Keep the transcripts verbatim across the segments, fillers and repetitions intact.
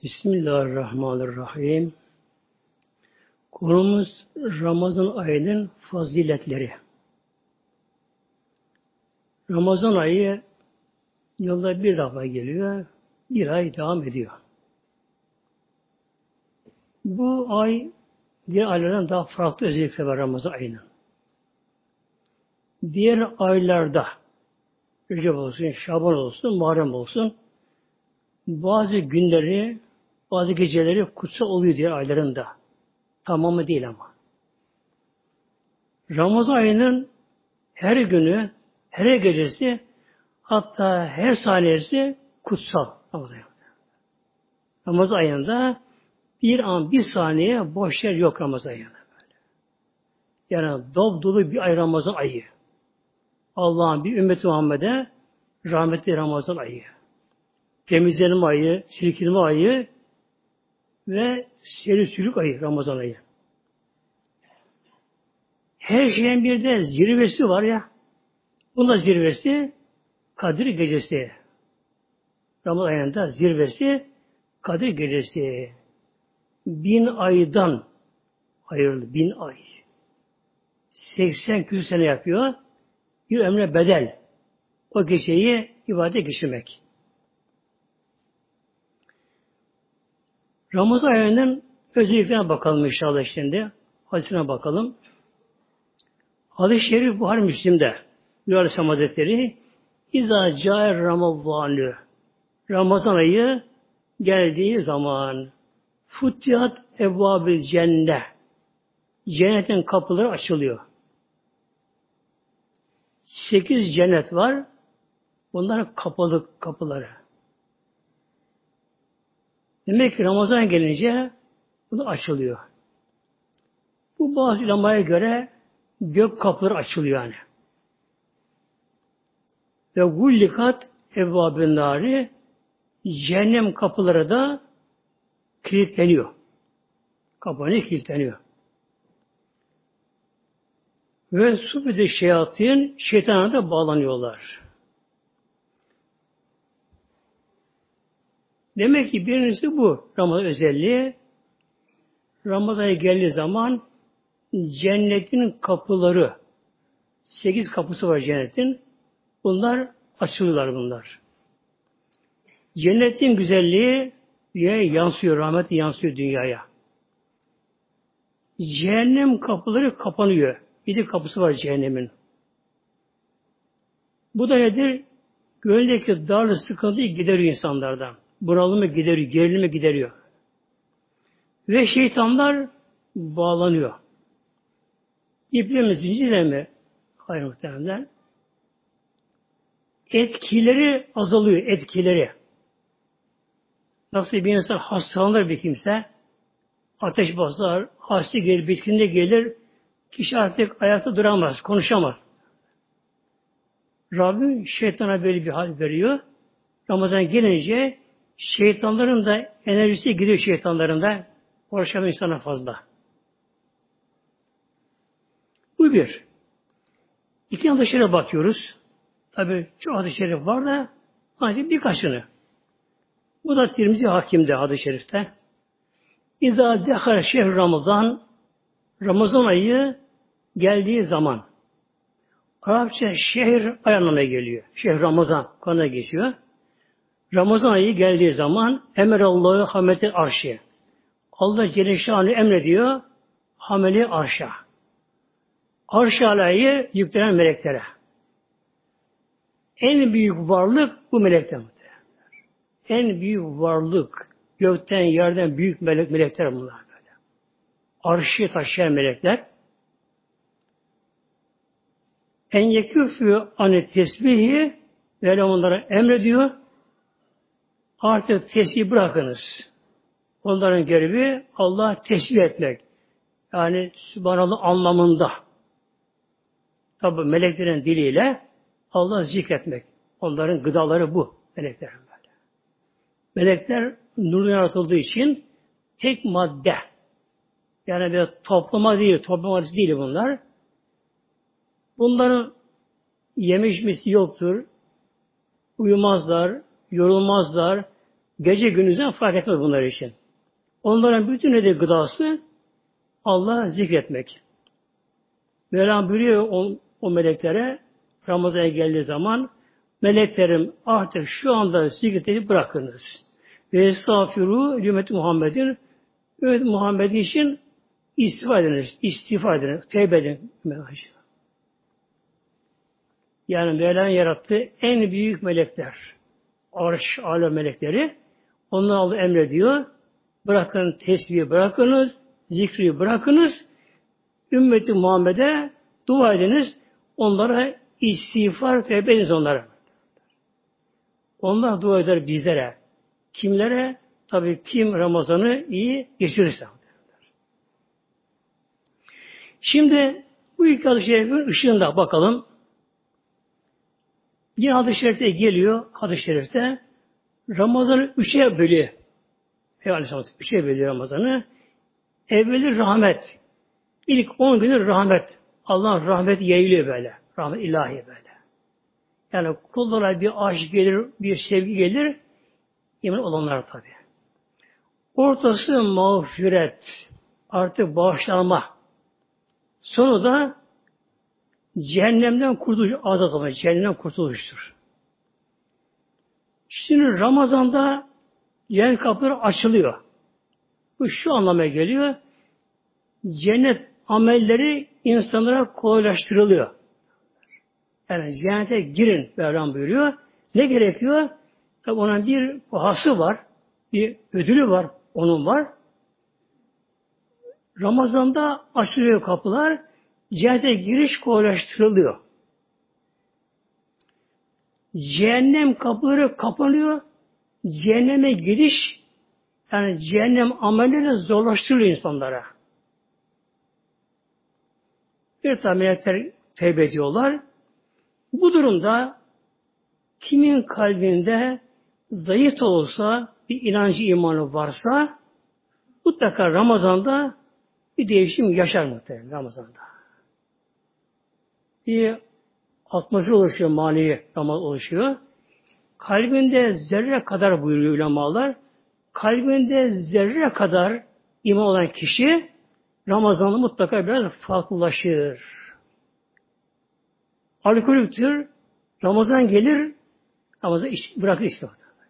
Bismillahirrahmanirrahim. Konumuz Ramazan ayının faziletleri. Ramazan ayı yılda bir defa geliyor, bir ay devam ediyor. Bu ay diğer aylardan daha farklı özellikleri var Ramazan ayının. Diğer aylarda Recep olsun, Şaban olsun, Muharrem olsun bazı günleri, bazı geceleri kutsal oluyor diğer aylarında. Tamamı değil ama. Ramazan ayının her günü, her gecesi, hatta her saniyesi kutsal. Ramazan ayında. Ramazan ayında bir an, bir saniye boş yer yok Ramazan ayında. Böyle. Yani dop dolu bir ay Ramazan ayı. Allah'ın bir ümmeti Muhammed'e rahmetli Ramazan ayı. Temizlenme ayı, silkinme ayı ve seri sülük ayı Ramazan ayı. Her şeyin bir de zirvesi var ya. Bunda zirvesi Kadir Gecesi. Ramazan ayında zirvesi Kadir Gecesi. Bin aydan hayırlı, bin ay. seksen küsur sene yapıyor. Bir ömre bedel. O geceyi ibadete geçirmek. Ramazan ayının özelliklerine bakalım inşallah şimdi. Hadisine bakalım. Hadis-i Şerif Buhari Müslim'de Peygamber Aleyhisselam Hazretleri İzâ câer Ramazânü Ramazan ayı geldiği zaman Futihat evvâbil cennet cennetin kapıları açılıyor. Sekiz cennet var. Bunların kapalı kapıları. Demek ki Ramazan gelince bu da açılıyor. Bu bazı ulemaya göre gök kapıları açılıyor yani. Ve gullikat evvâbün nâri cehennem kapıları da kilitleniyor. Kapanıyor, kilitleniyor. Ve sübüde şeyatîn şeytana da bağlanıyorlar. Demek ki birincisi bu Ramazan özelliği. Ramazan ayı geldiği zaman cennetin kapıları, sekiz kapısı var cennetin. Bunlar açılıyorlar bunlar. Cennetin güzelliği dünyaya yansıyor, rahmeti yansıyor dünyaya. Cehennem kapıları kapanıyor. Yedi kapısı var cehennemin. Bu da nedir? Gönüldeki darlık sıkıntıyı gideriyor insanlardan. Bunalımı gideriyor, gerilimi gideriyor. Ve şeytanlar bağlanıyor. İplerimiz zincirle mi? Hayır muhtemelen. Etkileri azalıyor, etkileri. Nasıl bir insan hastalanır bir kimse, ateş basar, hasta gelir, bitkinde gelir, kişi artık ayakta duramaz, konuşamaz. Rabbim şeytana böyle bir hal veriyor. Ramazan gelince şeytanların da enerjisi gidiyor şeytanların da. Uğraşamıyor insana fazla. Bu bir. İki hadis-i şerife bakıyoruz. Tabi çok hadis-i şerif var da ancak birkaçını. Bu da Tirmizi Hakim'de hadis-i şerifte. İzâ dehâle şehr Ramazan Ramazan ayı geldiği zaman Arapça şehir ay anlamına geliyor. Şehr Ramazan kanına geçiyor. Ramazan ayı geldiği zaman Emerallahu hameti arşı. Allah Celle Şanı emrediyor hameli arşa. Arş-ı alayı yüklenen meleklere. En büyük varlık bu melekler. En büyük varlık gökten yerden büyük melek melekler bunlar böyle. Arşı taşıyan melekler. En yekûfü anet tesbihi ve onlara emrediyor. Artık tesbih bırakınız. Onların görevi Allah tesbih etmek. Yani Sübhanallah anlamında. Tabi meleklerin diliyle Allah zikretmek. Onların gıdaları bu. Melekler böyle. Melekler nurlu yaratıldığı için tek madde. Yani bir toplama değil, toplama değil bunlar. Bunların yeme içmesi yoktur. Uyumazlar, yorulmazlar. Gece gündüzden fark etmez bunlar için. Onların bütün de gıdası Allah'ı zikretmek. Mevlam buyuruyor o, o meleklere Ramazan'a geldiği zaman meleklerim artık şu anda zikreti bırakınız. Ve estağfiru ümmeti Muhammed'in ümmeti Muhammed için istiğfar ediniz. İstiğfar ediniz. Tevbe edin. Yani Mevla'nın yarattığı en büyük melekler. Arş, alem melekleri. Onlar Allah emrediyor. Bırakın tesbihi bırakınız. Zikri bırakınız. Ümmeti Muhammed'e dua ediniz. Onlara istiğfar, tevbe ediniz onlara. Onlar dua eder bizlere. Kimlere? Tabii kim Ramazan'ı iyi geçirirse. Şimdi bu iki hadis-i şerifin ışığında bakalım. Yine hadis-i şerifte geliyor, hadis-i şerifte Ramazan'ı üçe bölüyor. Peygamber üçe bölüyor Ramazan'ı. Evveli rahmet. İlk on günü rahmet. Allah'ın rahmeti yayılıyor böyle. Rahmet ilahi böyle. Yani kullara bir aşk gelir, bir sevgi gelir. İman olanlar tabi. Ortası mağfiret. Artık bağışlanma. Sonu da cehennemden kurtuluş, azat olma. Cehennemden kurtuluştur. Şimdi Ramazan'da cennet kapıları açılıyor. Bu şu anlamaya geliyor. Cennet amelleri insanlara kolaylaştırılıyor. Yani cennete girin Mevlam buyuruyor. Ne gerekiyor? Tabi onun bir pahası var. Bir ödülü var. Onun var. Ramazan'da açılıyor kapılar. Cennete giriş kolaylaştırılıyor. Cehennem kapıları kapanıyor. Cehenneme gidiş yani cehennem amelleri zorlaştırılıyor insanlara. Bir tane melekler tevbe ediyorlar. Bu durumda kimin kalbinde zayıf olsa, bir inancı imanı varsa mutlaka Ramazan'da bir değişim yaşar muhtemelen Ramazan'da. Bir atmosfer oluşuyor, manevi Ramazan oluşuyor. Kalbinde zerre kadar buyuruyor ulemalar. Kalbinde zerre kadar iman olan kişi Ramazan'da mutlaka biraz farklılaşır. Alkolüktür. Ramazan gelir, Ramazan iş, bırakır işte.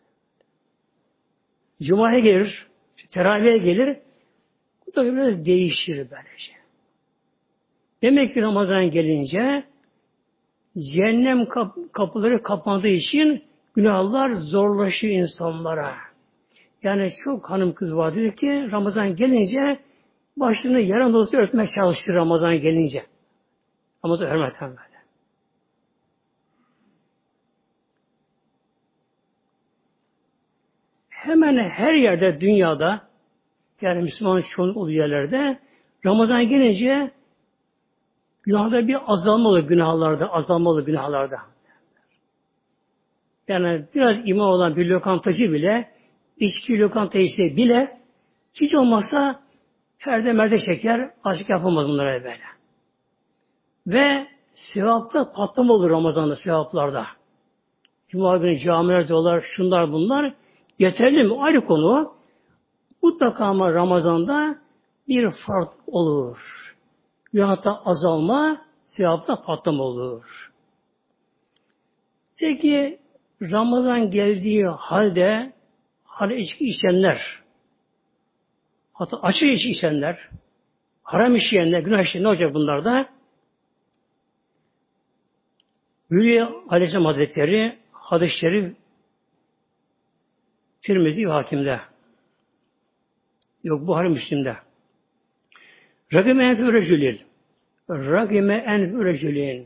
Cuma'ya gelir, teravihe gelir, bu da biraz değişir böylece. Demek ki Ramazan gelince cehennem kap kapıları kapandığı için günahlar zorlaşıyor insanlara. Yani çok hanım kız vardır ki Ramazan gelince başını yarım dolusu örtmeye çalışır Ramazan gelince. Ramazan hürmeten böyle. Hemen her yerde dünyada yani Müslüman çoğunluk olduğu yerlerde Ramazan gelince günahda bir azalma olur günahlarda, azalma olur günahlarda. Yani biraz iman olan bir lokantacı bile, içki lokantacısı bile hiç olmazsa perde merde çeker, aşık yapamaz bunlara böyle. Ve sevapta patlama olur Ramazan'da, sevaplarda. Cuma günü camiler diyorlar, şunlar bunlar. Yeterli mi? Ayrı konu. Mutlaka ama Ramazan'da bir fark olur. Günahta azalma, sevapta patlama olur. Peki Ramazan geldiği halde hala içki içenler, hatta açık içki içenler, haram işleyenler, günah işleyenler ne olacak bunlarda? Hülya Aleyhisselam Hazretleri hadis-i şerif Tirmizi ve Hakim'de. Yok Buhari Müslim'de. Ragime enfü recülil. Ragime enfü recülin.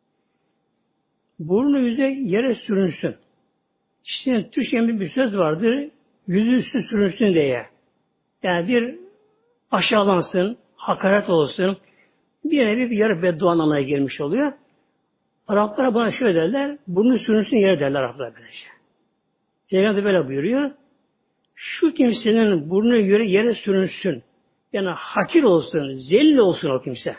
Burnu yüze yere sürünsün. İşte Türkçe'nin bir söz vardır. Yüzü üstü sürünsün diye. Yani bir aşağılansın, hakaret olsun. Bir nevi bir yarı beddua anlamına gelmiş oluyor. Araplar bana şöyle derler. Burnu sürünsün yere derler Araplar böylece. Peygamber böyle buyuruyor. Şu kimsenin burnu yere, yere sürünsün. Yani hakir olsun, zelil olsun o kimse.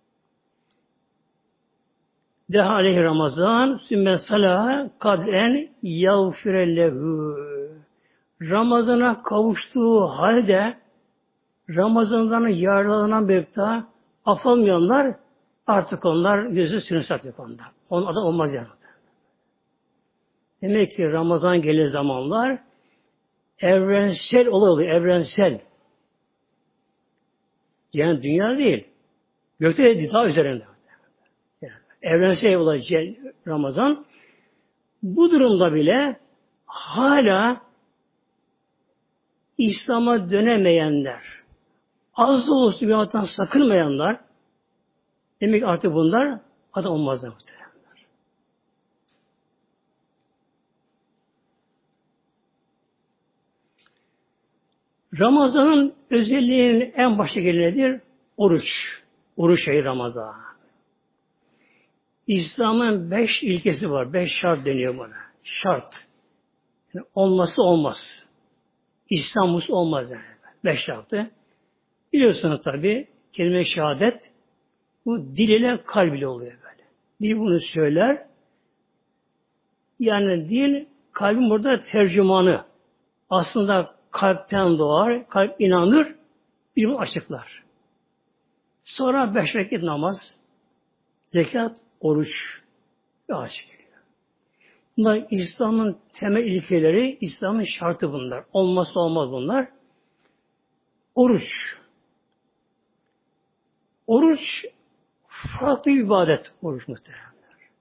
Deha aleyhi Ramazan sümme salaha kadren yağfirellehu. Ramazan'a kavuştuğu halde Ramazan'dan yararlanan birlikte afalmayanlar artık onlar yüzü sünnet artık onlar. Onlar da olmaz yani. Demek ki Ramazan gelir zamanlar evrensel oluyor, evrensel. Yani dünya değil. Gökte de daha üzerinde. Yani evrensel olacak Ramazan. Bu durumda bile hala İslam'a dönemeyenler, az da olsun bir hayattan sakınmayanlar, demek ki artık bunlar adam olmazlar muhtemelen. Ramazan'ın özelliğinin en başta gelenedir oruç. Oruç ayı Ramazan. İslam'ın beş ilkesi var. Beş şart deniyor buna. Şart. Yani olması olmaz. İslam'ız olmaz yani. Beş şartı. Biliyorsunuz tabi kelime-i şehadet bu dil ile kalb ile oluyor böyle. Dil bunu söyler. Yani dil kalbin burada tercümanı. Aslında kalpten doğar, kalp inanır, bir bunu açıklar. Sonra beş vakit namaz, zekat, oruç ve açık. Bunlar İslam'ın temel ilkeleri, İslam'ın şartı bunlar. Olmazsa olmaz bunlar. Oruç. Oruç farklı bir ibadet. Oruç muhtemelen.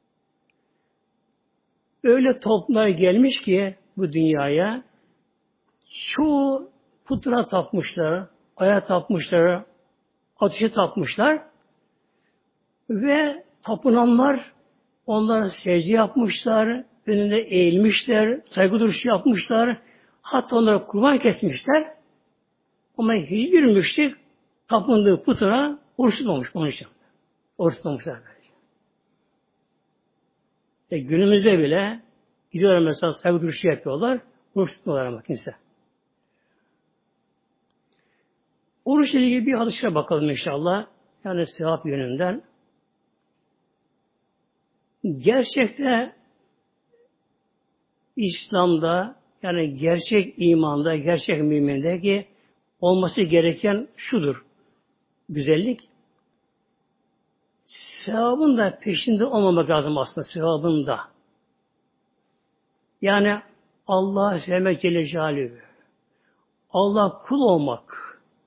Öyle toplumlar gelmiş ki bu dünyaya çoğu putra tapmışlar, aya tapmışlar, ateşe tapmışlar ve tapınanlar onlar secde yapmışlar, önünde eğilmişler, saygı duruşu yapmışlar, hatta onlara kurban kesmişler. Ama hiçbir müşrik tapındığı putuna oruç tutmamış onun için. Oruç tutmamışlar böylece. E günümüzde bile gidiyorlar mesela saygı duruşu yapıyorlar, oruç tutmuyorlar ama kimse. Oruç ile ilgili bir hadise bakalım inşallah. Yani sevap yönünden. Gerçekte İslam'da yani gerçek imanda, gerçek mümindeki olması gereken şudur. Güzellik. Sevabın da peşinde olmamak lazım aslında. Sevabın da. Yani Allah'ı sevmek Celle Celaluhu. Allah kul olmak.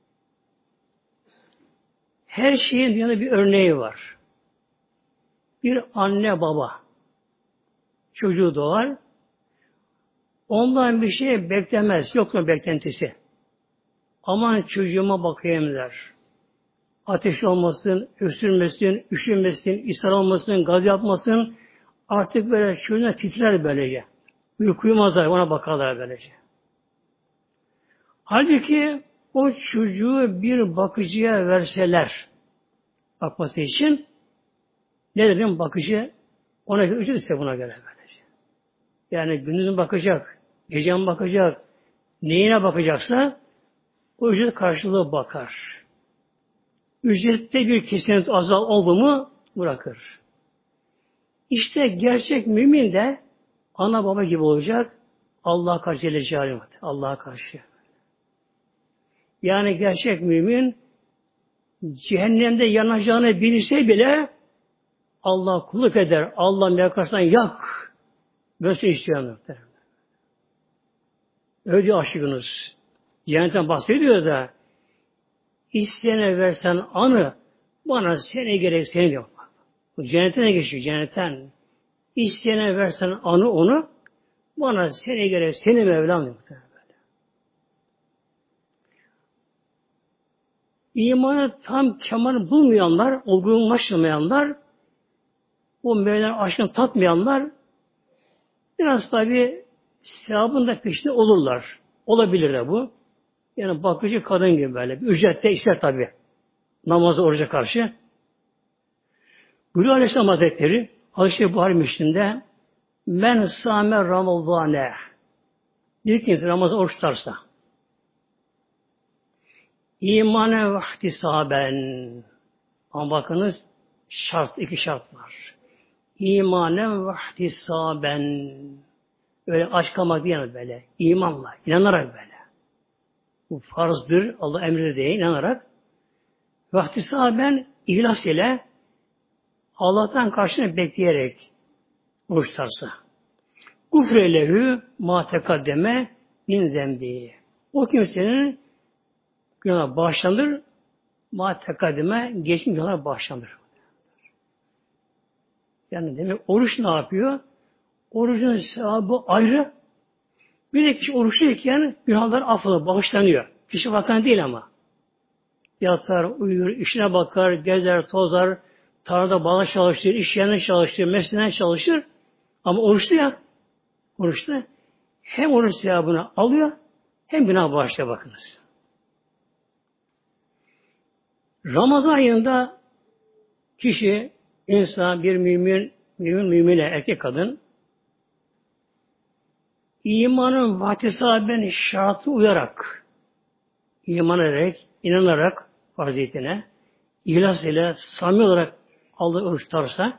Her şeyin dünyada bir örneği var. Bir anne baba çocuğu doğar. Ondan bir şey beklemez. Yok mu beklentisi? Aman çocuğuma bakayım der. Ateş olmasın, öksürmesin, üşünmesin, ishal olmasın, gaz yapmasın. Artık böyle çocuğuna titrer böylece. Uykumazlar, ona bakarlar böylece. Halbuki o çocuğu bir bakıcıya verseler bakması için ne dedim bakıcı ona göre ücret iste buna göre böylece. Yani gündüzün bakacak, gecen bakacak, neyine bakacaksa o ücret karşılığı bakar. Ücrette bir kesinlik azal oldu mu bırakır. İşte gerçek mümin de ana baba gibi olacak. Allah'a karşı Celle Celaluhu. Allah'a karşı. Yani gerçek mümin cehennemde yanacağını bilse bile Allah kulluk eder. Allah'ın yakasından yak. Böyle istiyor. Öyle aşkınız. Cehennetten bahsediyor da isteyene versen anı bana seni gerek seni diyor. Bu cennetten ne geçiyor? Cennetten. İsteyene versen anı onu bana seni gerek seni Mevlam diyor. İmanı tam kemal bulmayanlar, olgunlaşmayanlar, o Mevla'nın aşkını tatmayanlar biraz tabi sevabın da peşinde olurlar. Olabilir de bu. Yani bakıcı kadın gibi böyle. Bir ücret de ister tabi. Namazı oruca karşı. Buyuruyor Aleyhisselam Hazretleri Hazreti Buhari Müslim'de men sâme ramazâne bir kimse Ramazan oruç tutarsa İmanen ve ihtisaben. Ama bakınız şart, iki şart var. İmanen ve ihtisaben. Öyle aç kalmak değil böyle. İmanla, inanarak böyle. Bu farzdır, Allah emri diye inanarak. Vakti sahaben ihlas ile Allah'tan karşını bekleyerek oruç tutarsa. Gufre lehü ma tekaddeme min zembi. O kimsenin günahı bağışlanır, ma tekaddeme geçmiş günahlar bağışlanır. Yani demek oruç ne yapıyor? Orucun sevabı ayrı. Bir de kişi oruçluyken günahlar affolur, bağışlanıyor. Kişi bakan değil ama. Yatar, uyur, işine bakar, gezer, tozar, tarlada bağla çalıştır, iş yerine çalıştır, mesleğinden çalışır. Ama oruçlu ya, oruçlu. Hem oruç sevabını alıyor, hem günah bağışlıyor bakınız. Ramazan ayında kişi, insan, bir mümin, mümin, mümine, erkek kadın, imanın vakti sahiben şartı uyarak, iman ederek, inanarak farziyetine, ihlas ile samimi olarak Allah oruç tutarsa,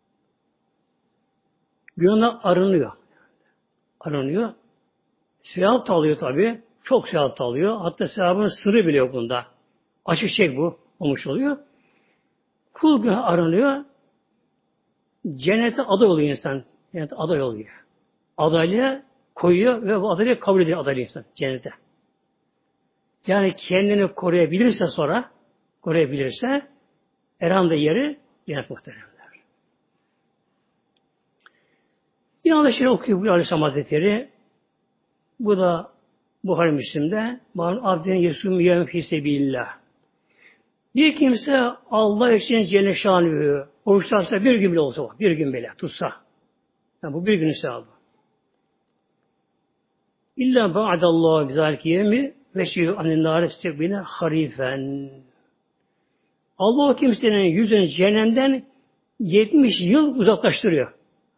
günahından arınıyor. Arınıyor. Sevap da alıyor tabi. Çok sevap da alıyor. Hatta sevabın sırrı bile yok bunda. Açık çek bu olmuş oluyor. Kul günah aranıyor. Cennete aday oluyor insan. Cennete aday oluyor. Adaylığa koyuyor ve bu adaylığı kabul ediyor adaylı insan cennete. Yani kendini koruyabilirse sonra koruyabilirse Erhan'da yeri cennet muhteremler. Bir anda şöyle okuyor bu Aleyhisselam Hazretleri. Bu da Buhari Müslim'de "Man abden yesum yevm fî sebilillah." Bir kimse Allah için Celle Şanü'yü oruç tutarsa bir gün bile olsa, bir gün bile tutsa. Yani bu bir günün sevabı. İlla ba'dallahu bizalki yevmi ve şi'u anin-nâri istekbine harifen. Allah o kimsenin yüzünü cehennemden yetmiş yıl uzaklaştırıyor.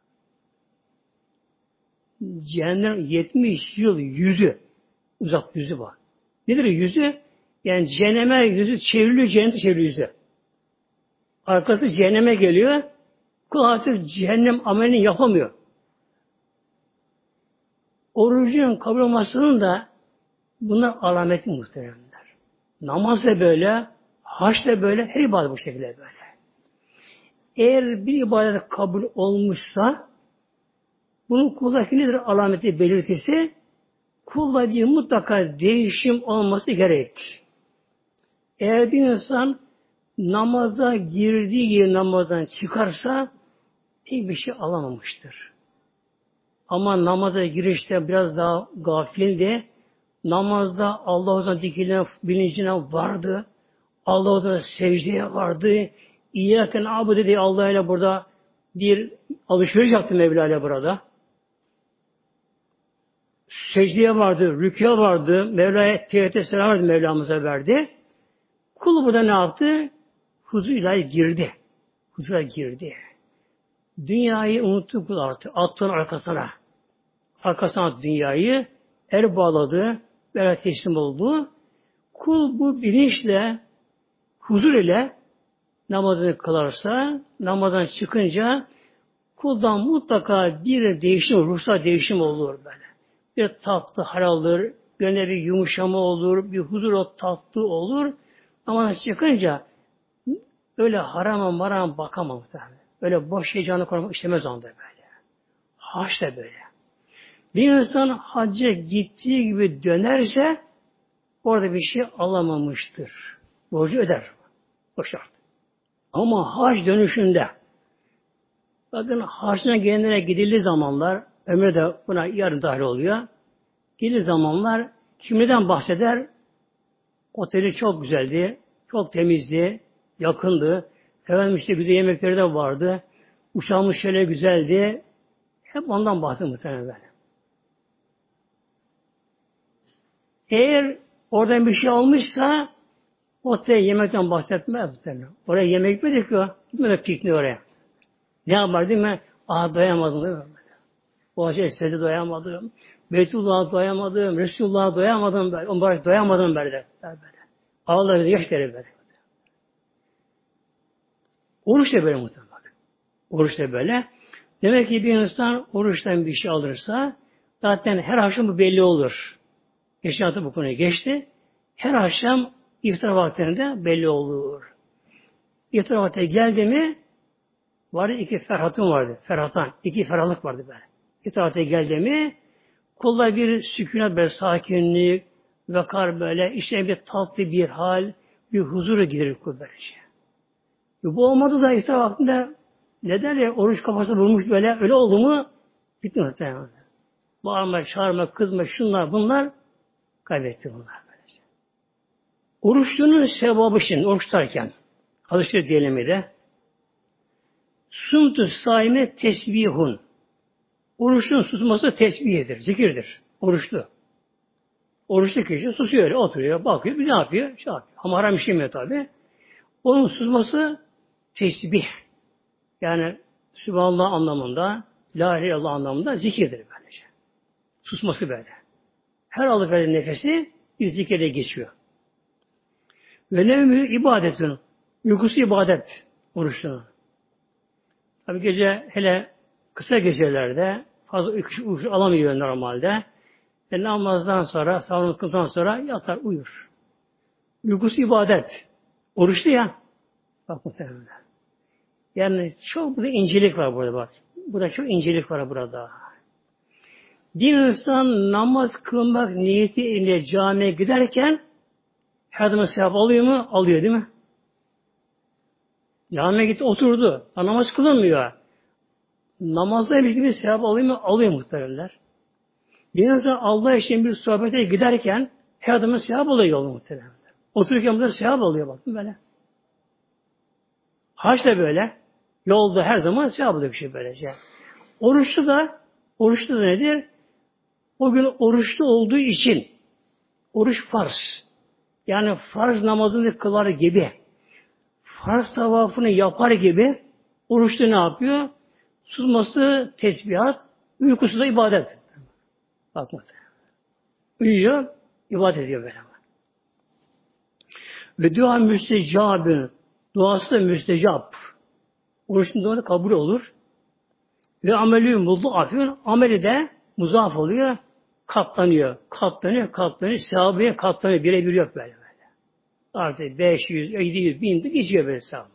Cehennem yetmiş yıl yüzü. Uzak yüzü var. Nedir yüzü? Yani cehenneme yüzü çevriliyor, cennete çevriliyor yüzü. Arkası cehenneme geliyor. Kul artık cehennem amelini yapamıyor. Orucun kabul olmasının da bunlar alameti muhteremler. Namaz da böyle, haç da böyle, her ibadet bu şekilde böyle. Eğer bir ibadet kabul olmuşsa bunun kuldaki nedir alameti belirtisi? Kulda bir mutlaka değişim olması gerek. Eğer bir insan namaza girdiği gibi namazdan çıkarsa tek bir şey alamamıştır. Ama namaza girişte biraz daha gafildi. Namazda Allah'tan dikilen bilincine vardı. Allah'tan secdeye vardı. İyyâken abu dedi Allah ile burada bir alışveriş yaptı Mevla ile burada. Secdeye vardı, rükûya vardı, Mevla'ya teveccüh selam verdi, Mevlamıza verdi. Kul burada ne yaptı? Huzur ilahi girdi. Huzura girdi. Dünyayı unuttu kul artık. Attığın arkasına. Arkasına attı dünyayı. El bağladı. Böyle teslim oldu. Kul bu bilinçle, huzur ile namazını kılarsa, namazdan çıkınca kuldan mutlaka bir değişim, ruhsal değişim olur böyle. Bir tatlı hal alır, gönlüne bir yumuşama olur, bir huzur o tatlı olur. Ama çıkınca öyle harama marama bakamam. Öyle boş heyecanı koymak istemez anda böyle. Haç da böyle. Bir insan hacca gittiği gibi dönerse orada bir şey alamamıştır. Borcu öder. O şart. Ama hac dönüşünde bakın hacına gelenlere gidildiği zamanlar Ömer de buna yarın dahil oluyor. Gidildiği zamanlar kimden bahseder? Oteli çok güzeldi. Çok temizdi. Yakındı. Efendim işte güzel yemekleri de vardı. Uçağımız şöyle güzeldi. Hep ondan bahsediyor muhtemelen böyle. Eğer oradan bir şey almışsa otele yemekten bahsetmez muhtemelen. Oraya yemek gitmedik ki o. Gitmedik pikniğe oraya. Ne yapar değil mi? Aa doyamadım değil mi? O acı esprede doyamadım. Beytullah'a doyamadım. Resulullah'a doyamadım. Böyle. Onlara doyamadım böyle. böyle. Allah bize yaş verir böyle. Oruç da böyle muhtemelen. Oruç da böyle. Demek ki bir insan oruçtan bir şey alırsa Zaten her akşam bu belli olur. Geçen hafta bu konuya geçti. Her akşam iftar vaktinde belli olur. İftar vakti geldi mi vardı iki ferhatın vardı. Ferhatan. iki ferahlık vardı böyle. İftar vakti geldi mi kulda bir sükunet, bir sakinlik, vakar böyle, işte bir tatlı bir hal, bir huzura gider kul böylece. Bu olmadı da iftar vaktinde ne der ya, oruç kafasına vurmuş böyle, öyle oldu mu bitti muhtemelen. Bağırma, çağırma, kızma, şunlar bunlar kaybetti bunlar böylece. Oruçluğunun sevabı için oruç tutarken hadis-i şerif diyelim de sumtu saime tesbihun. Oruçluğun susması tesbihidir, zikirdir. Oruçlu. Oruçlu kişi susuyor öyle, oturuyor, bakıyor, bir ne yapıyor? Şey yapıyor. Ama haram işlemiyor tabi. Onun susması tesbih. Yani Sübhanallah anlamında, La ilahe illallah anlamında zikirdir böylece. Susması böyle. Her alıp verdiği nefesi bir zikirle geçiyor. Ve nevmü ibadetin. Uykusu ibadet oruçluğunun. Tabi gece hele kısa gecelerde fazla uyku, uyku alamıyor normalde. Ve namazdan sonra, sağlıklıktan sonra yatar, uyur. Uykusu ibadet. Oruçlu ya. Bak muhtemelen. Yani çok burada incelik var burada bak. Burada çok incelik var burada. Bir insan namaz kılmak niyetiyle camiye giderken her zaman sevap alıyor mu? Alıyor değil mi? Camiye gitti oturdu. Namaz kılınmıyor. Namazda bir gibi sevap alıyor mu? Alıyor muhtemelen. Bir insan Allah için bir sohbete giderken her adamın sevap alıyor yolu muhtemelen. Otururken burada sevap alıyor bakın böyle. Haç da böyle. Yolda her zaman sevap alıyor bir şey böylece. Oruçlu da oruçlu da nedir? O gün oruçlu olduğu için oruç farz. Yani farz namazını kılar gibi farz tavafını yapar gibi oruçlu ne yapıyor? Susması tesbihat, uykusu da ibadet. Bakma. Uyuyor, ibadet ediyor böyle. Ve dua müstecabın, duası da müstecap. Oruçun duası kabul olur. Ve amelü muzlu atıyor, ameli de muzaf oluyor, katlanıyor, katlanıyor, katlanıyor, sevabıya katlanıyor, birebir yok böyle böyle. Artık beş yüz, yedi yüz, bin de geçiyor böyle sevabı.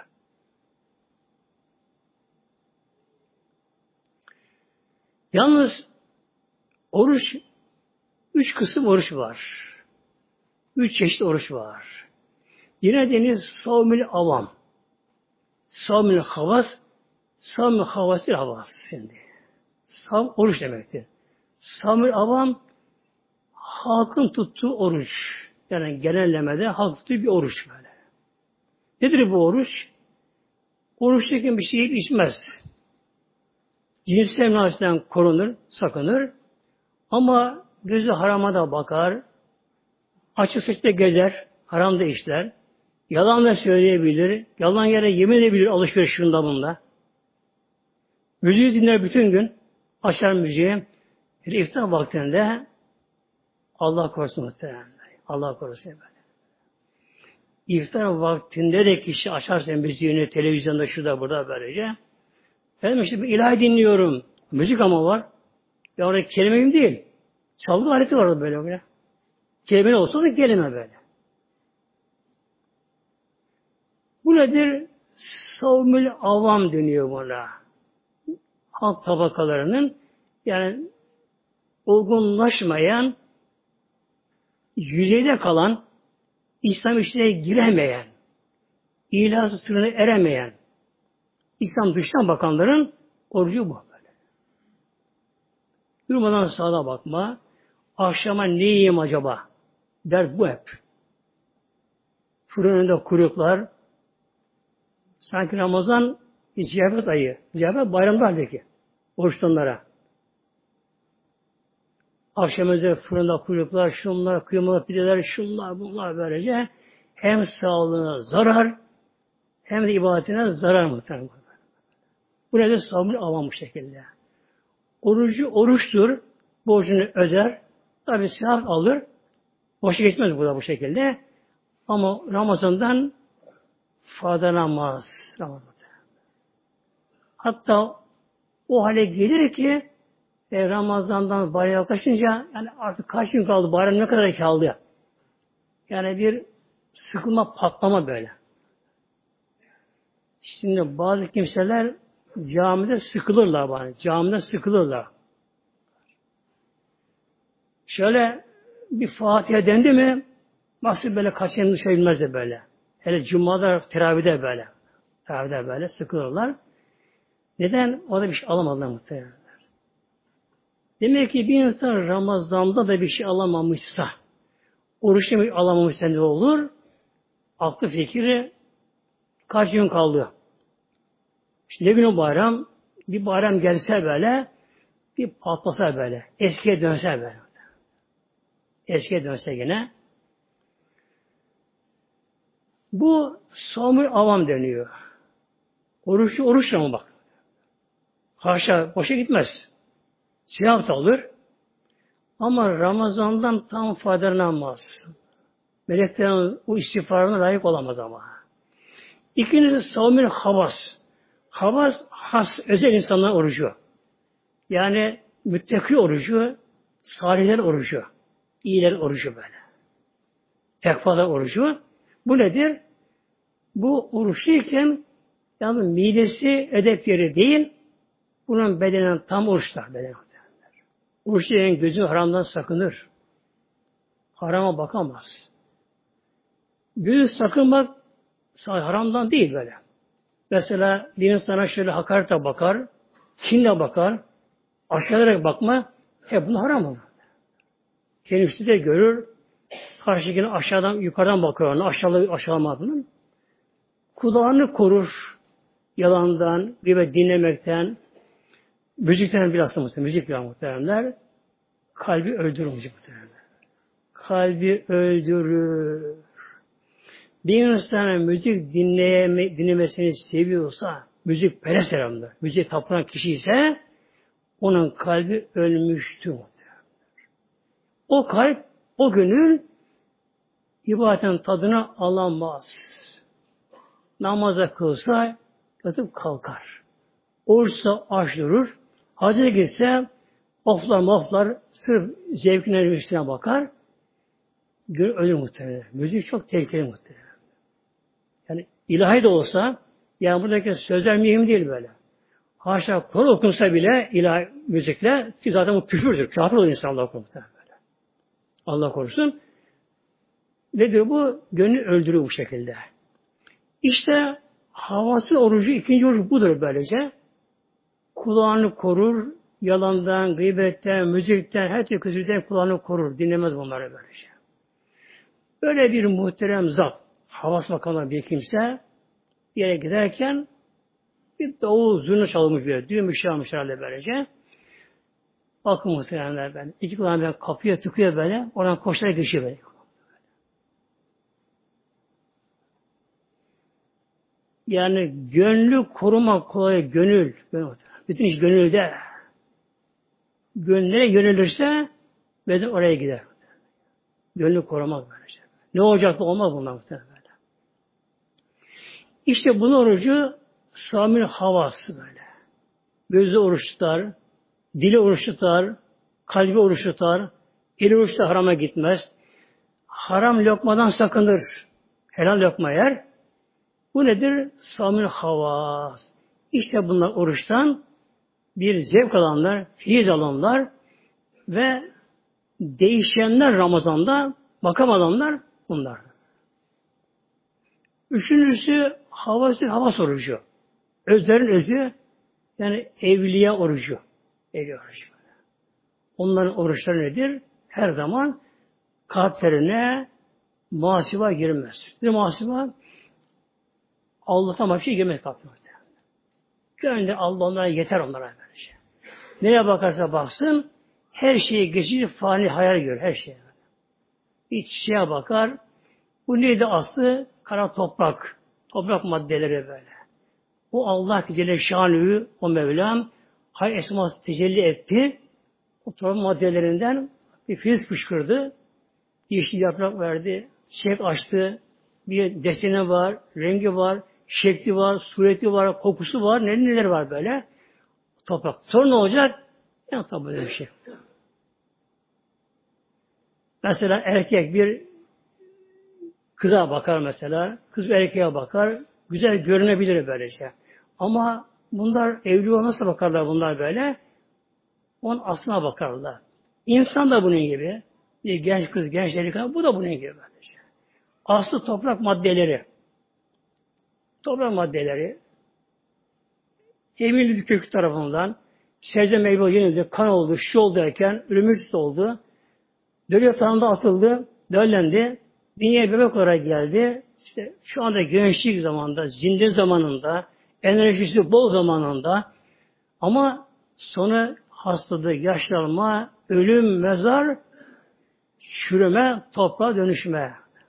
Yalnız oruç, üç kısım oruç var. Üç çeşit oruç var. Yine deniz savmül avam. Savmül havas, savmül havasıl havas. Şimdi. Sav, oruç demektir. Savmül avam, halkın tuttuğu oruç. Yani genellemede halk tuttuğu bir oruç böyle. Nedir bu oruç? Oruçtaki bir şey içmez. Cinsel münasebetinden korunur, sakınır. Ama gözü harama da bakar. Açık saçta gezer, haram da işler. Yalan da söyleyebilir. Yalan yere yemin edebilir alışveriş şunda bunda. Müziği dinler bütün gün. Açar müziği. Bir iftar vaktinde Allah korusun muhtemelen. Allah korusun böyle. İftar vaktinde de kişi açarsa müziğini televizyonda şurada burada böylece. Efendim işte bir ilahi dinliyorum. Müzik ama var. Ya orada kelimeyim değil. Çalgı aleti var böyle böyle. Kelime olsa da kelime böyle. Bu nedir? Savmül avam deniyor buna. Halk tabakalarının yani olgunlaşmayan, yüzeyde kalan, İslam işine giremeyen, ilahsı sırrına eremeyen, İslam dıştan bakanların orucu bu böyle. Durmadan sağa bakma, akşama ne yiyeyim acaba? Der bu hep. Fırınında kuyruklar, sanki Ramazan ziyafet ayı, ziyafet bayramda halbuki, oruçlanlara. Akşam üzeri fırında kuyruklar, şunlar, kıymalı pideler, şunlar, bunlar böylece hem sağlığına zarar, hem de ibadetine zarar muhtemelen. Bu nedir? Sabır avam bu şekilde. Orucu oruçtur, borcunu öder, tabi sevap alır, boşa geçmez burada bu şekilde. Ama Ramazan'dan faydalanmaz. Ramazan'da. Hatta o hale gelir ki E, Ramazan'dan bayram yaklaşınca yani artık kaç gün kaldı, bayram ne kadar kaldı? Yani bir sıkılma, patlama böyle. Şimdi bazı kimseler camide sıkılırlar bana. Camide sıkılırlar. Şöyle bir Fatiha dendi mi maksud böyle kaçayım dışarı bilmez de böyle. Hele Cuma'da, teravide böyle. Teravide böyle sıkılırlar. Neden? O da bir şey alamadılar muhtemelen. Demek ki bir insan Ramazan'da da bir şey alamamışsa, oruçta bir alamamışsa ne olur? Aklı fikri kaç gün kaldı? İşte ne gün o bayram? Bir bayram gelse böyle, bir patlasa böyle, eskiye dönse böyle. Eskiye dönse gene. Bu somur avam deniyor. Oruçlu oruçla mı bak? Haşa, boşa gitmez. Sevap da alır. Ama Ramazan'dan tam faydalanamaz. Meleklerin o istiğfarına layık olamaz ama. İkincisi savmir havas. Havas has, özel insanların orucu. Yani müttaki orucu, salihler orucu, iyiler orucu böyle. Tekvalar orucu. Bu nedir? Bu oruçluyken yani midesi edep yeri değil, bunun bedenen tam oruçlar. Beden. Oruçluyken gözü haramdan sakınır. Harama bakamaz. Gözü sakınmak haramdan değil böyle. Mesela bir insana şöyle hakarete bakar, kinle bakar, aşağılayarak bakma, hep bunu haram olur. Kendisi de görür, karşıdakine aşağıdan, yukarıdan bakıyor, aşağılı, aşağılamadığını. Kulağını korur, yalandan, gibi dinlemekten, müzikten biraz muhtemelen, müzik biraz muhtemelenler, kalbi öldürür müzik muhtemelen. Kalbi öldürür. Bir insana müzik dinleyeme, dinlemesini seviyorsa, müzik perest herhalde, müzik tapınan kişi ise, onun kalbi ölmüştür muhtemelen. O kalp, o gönül, ibadetin tadını alamaz. Namaza kılsa, yatıp kalkar. Oruçsa aç durur. Hacca gitse, oflar moflar, sırf zevkine üstüne bakar. Gönül ölür muhtemelen. Müzik çok tehlikeli muhtemelen. Yani ilahi de olsa, yani buradaki sözler mühim değil böyle. Haşa Kur'an okunsa bile ilahi müzikle, ki zaten bu küfürdür. Kafir olur insan Allah okunsa böyle. Allah korusun. Nedir bu? Gönlü öldürüyor bu şekilde. İşte havası orucu, ikinci oruç budur böylece. Kulağını korur, yalandan, gıybetten, müzikten, her türlü kötülükten kulağını korur. Dinlemez bunları böylece. Böyle bir muhterem zat, havas makamına bir kimse, bir yere giderken bir davul zurna çalmış bir yer. Düğün bir şey almış herhalde böylece. Bakın muhteremler ben. İki kulağını ben kapıya tıkıyor böyle. Oradan koşarak geçiyor böyle. Yani gönlü korumak kolay, gönül. Bütün iş gönülde. Gönlüne yönelirse beden oraya gider. Gönlü korumak böylece. Ne olacak da olmaz bunlar muhtemelen böyle. İşte bunun orucu samir havası böyle. Gözü oruç tutar, dili oruç tutar, kalbi oruç tutar, eli oruç da harama gitmez. Haram lokmadan sakınır. Helal lokma yer. Bu nedir? Samir havas. İşte bunlar oruçtan bir zevk alanlar, feyiz alanlar ve değişenler Ramazan'da makam alanlar bunlar. Üçüncüsü havası, havas orucu. Özlerin özü yani evliya orucu. Evliya orucu. Onların oruçları nedir? Her zaman kalplerine masiva girmez. Bir masiva Allah'tan başka şey girmez kalplerine. Gönlü Allah onlara yeter onlara böylece. Nereye bakarsa baksın her şeye geçici fani hayal görür. Her şeye. Bir çiçeğe bakar. Bu neydi aslı? Kara toprak. Toprak maddeleri böyle. O Allah Celle Şanü'yü, o Mevlam hay esması tecelli etti. O toprak maddelerinden bir fiz fışkırdı. Yeşil yaprak verdi. Çiçek açtı. Bir deseni var, rengi var, şekli var, sureti var, kokusu var, neler neler var böyle. Toprak. Sonra ne olacak? Yani tabi böyle bir şey. Mesela erkek bir kıza bakar mesela. Kız bir erkeğe bakar. Güzel görünebilir böylece. Ama bunlar evliliğe nasıl bakarlar bunlar böyle? Onun aslına bakarlar. İnsan da bunun gibi. Bir genç kız, genç delikanlı bu da bunun gibi böylece. Aslı toprak maddeleri. Toprak maddeleri Emirli kökü tarafından sebze meyve yenildi, kan oldu, şu oldu derken ölümsüz oldu. Döl yatağında atıldı, döllendi. Dünyaya bebek olarak geldi. İşte şu anda gençlik zamanında, zinde zamanında, enerjisi bol zamanında ama sonra hastalık, yaşlanma, ölüm, mezar, çürüme, toprağa dönüşme.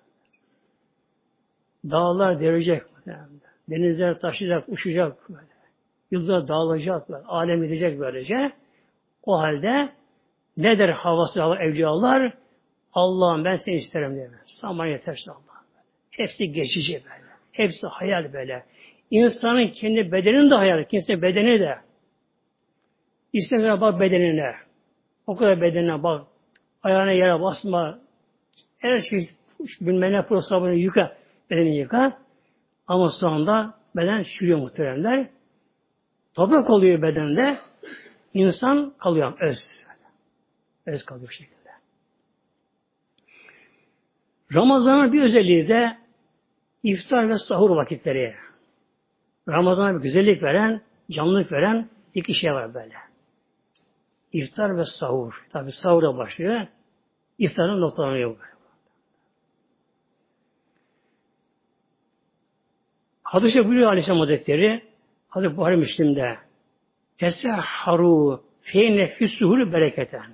Dağlar derecek. Denizler taşıyacak, uçacak. Yıldızlar dağılacak. Alem gidecek böylece. O halde ne der havası hava evliyalar? Allah'ım ben seni isterim diyor. Sana yeterse Allah. Hepsi geçici böyle. Hepsi hayal böyle. İnsanın kendi bedenini de hayal. Kimse bedeni de. İstediğine bak bedenine. O kadar bedenine bak. Ayağına yere basma. Her şey bilmem ne prostabını yıka. Bedeni yıka. Ama sonunda beden çürüyor muhteremler. Toprak oluyor bedende. İnsan kalıyor öz. Öz kalıyor bu şekilde. Ramazan'ın bir özelliği de iftar ve sahur vakitleri. Ramazan'a bir güzellik veren, canlılık veren iki şey var böyle. İftar ve sahur. Tabi sahura başlıyor. İftarın noktalanıyor böyle. Hadis-i buyuruyor Aleyhisselam Hazretleri, Hazreti Buhari Müslim'de tesahharu feyne füssuhul bereketen.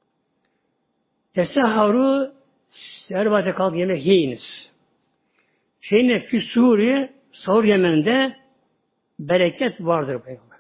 Tesahharu servate kalk yemek yiyiniz. Feyne füssuhuri sahur yemende bereket vardır Peygamber.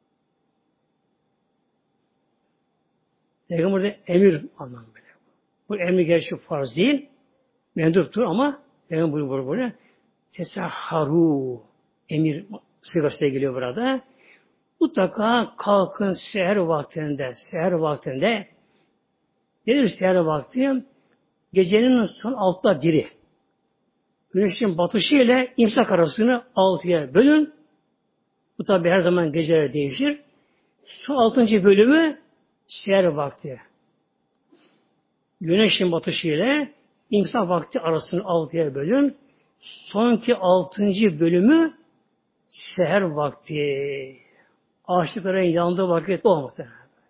Peygamber'de emir anlamı böyle. Bu emir gerçi farz değil, menduptur ama Peygamber buyuruyor böyle. Tesahharu emir sigasıyla geliyor burada. Mutlaka kalkın seher vaktinde, seher vaktinde nedir seher vakti? Gecenin son altta diri. Güneşin batışı ile imsak arasını altıya bölün. Bu tabi her zaman geceler değişir. Son altıncı bölümü seher vakti. Güneşin batışı ile imsak vakti arasını altıya bölün. Sonki altıncı bölümü seher vakti. Ağaçlıkların yandığı vakit olmakta.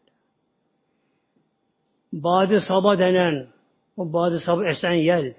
Bade sabah denen, o bade sabah esen yel,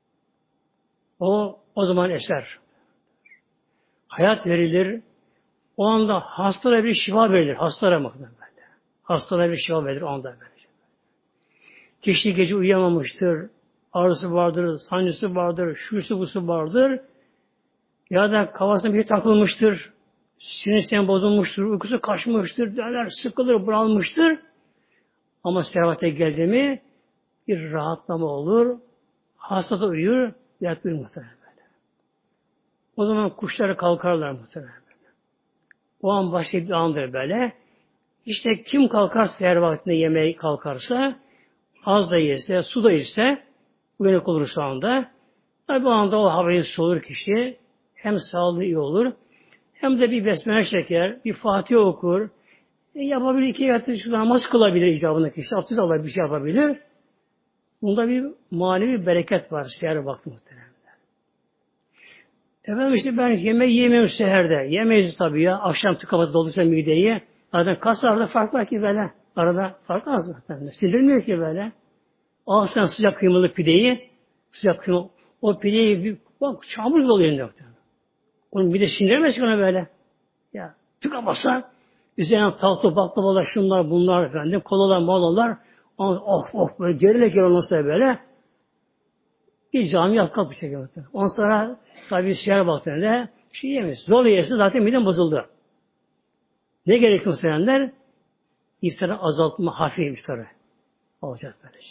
o o zaman eser. Hayat verilir. O anda hastalara bir şifa verilir. Hastalara muhtemelen böyle. Hastalara bir şifa verilir o anda böyle. Kişi gece uyuyamamıştır. Ağrısı vardır, sancısı vardır, şusu busu vardır. Ya da kafasına bir takılmıştır. Sinir sistemi bozulmuştur, uykusu kaçmıştır, derler sıkılır, bunalmıştır. Ama servete geldi mi bir rahatlama olur. Hasta da uyur, yatır muhtemelen böyle. O zaman kuşları kalkarlar muhtemelen böyle. O an başka bir andır böyle. İşte kim kalkar seher vaktinde yemeğe kalkarsa, az da yese, su da içse, uyanık olur şu anda. Tabi o anda o havayı solur kişi. Hem sağlığı iyi olur. Hem de bir besmele çeker, bir Fatiha okur. E, yapabilir, iki yatır, namaz kılabilir icabında kişi. Abdest alabilir, bir şey yapabilir. Bunda bir manevi bereket var seher vakti muhtemelen. Efendim işte ben yemeği yiyemiyorum seherde. Yemeyiz tabii ya. Akşam tıkaması doldursa mideyi. Zaten kaslarda fark var ki böyle. Arada fark az zaten. Sindirmiyor ki böyle. Al sen sıcak kıymalı pideyi. Sıcak kıymalı. O pideyi bir, bak çamur gibi oluyor muhtemelen. Onu bir de sindiremez ki ona böyle. Ya tıkamasa üzerine tatlı baklavalar şunlar bunlar efendim. Kolalar molalar. Of of böyle gerile gerile olmasa böyle. Bir cami yapmak bu şekilde. Ondan sonra tabi seher vaktinde şey yemeyiz. Zor yerse zaten midem bozuldu. Ne gerekiyor muhtemelenler? İftarı azaltma, hafif iftarı olacak böylece.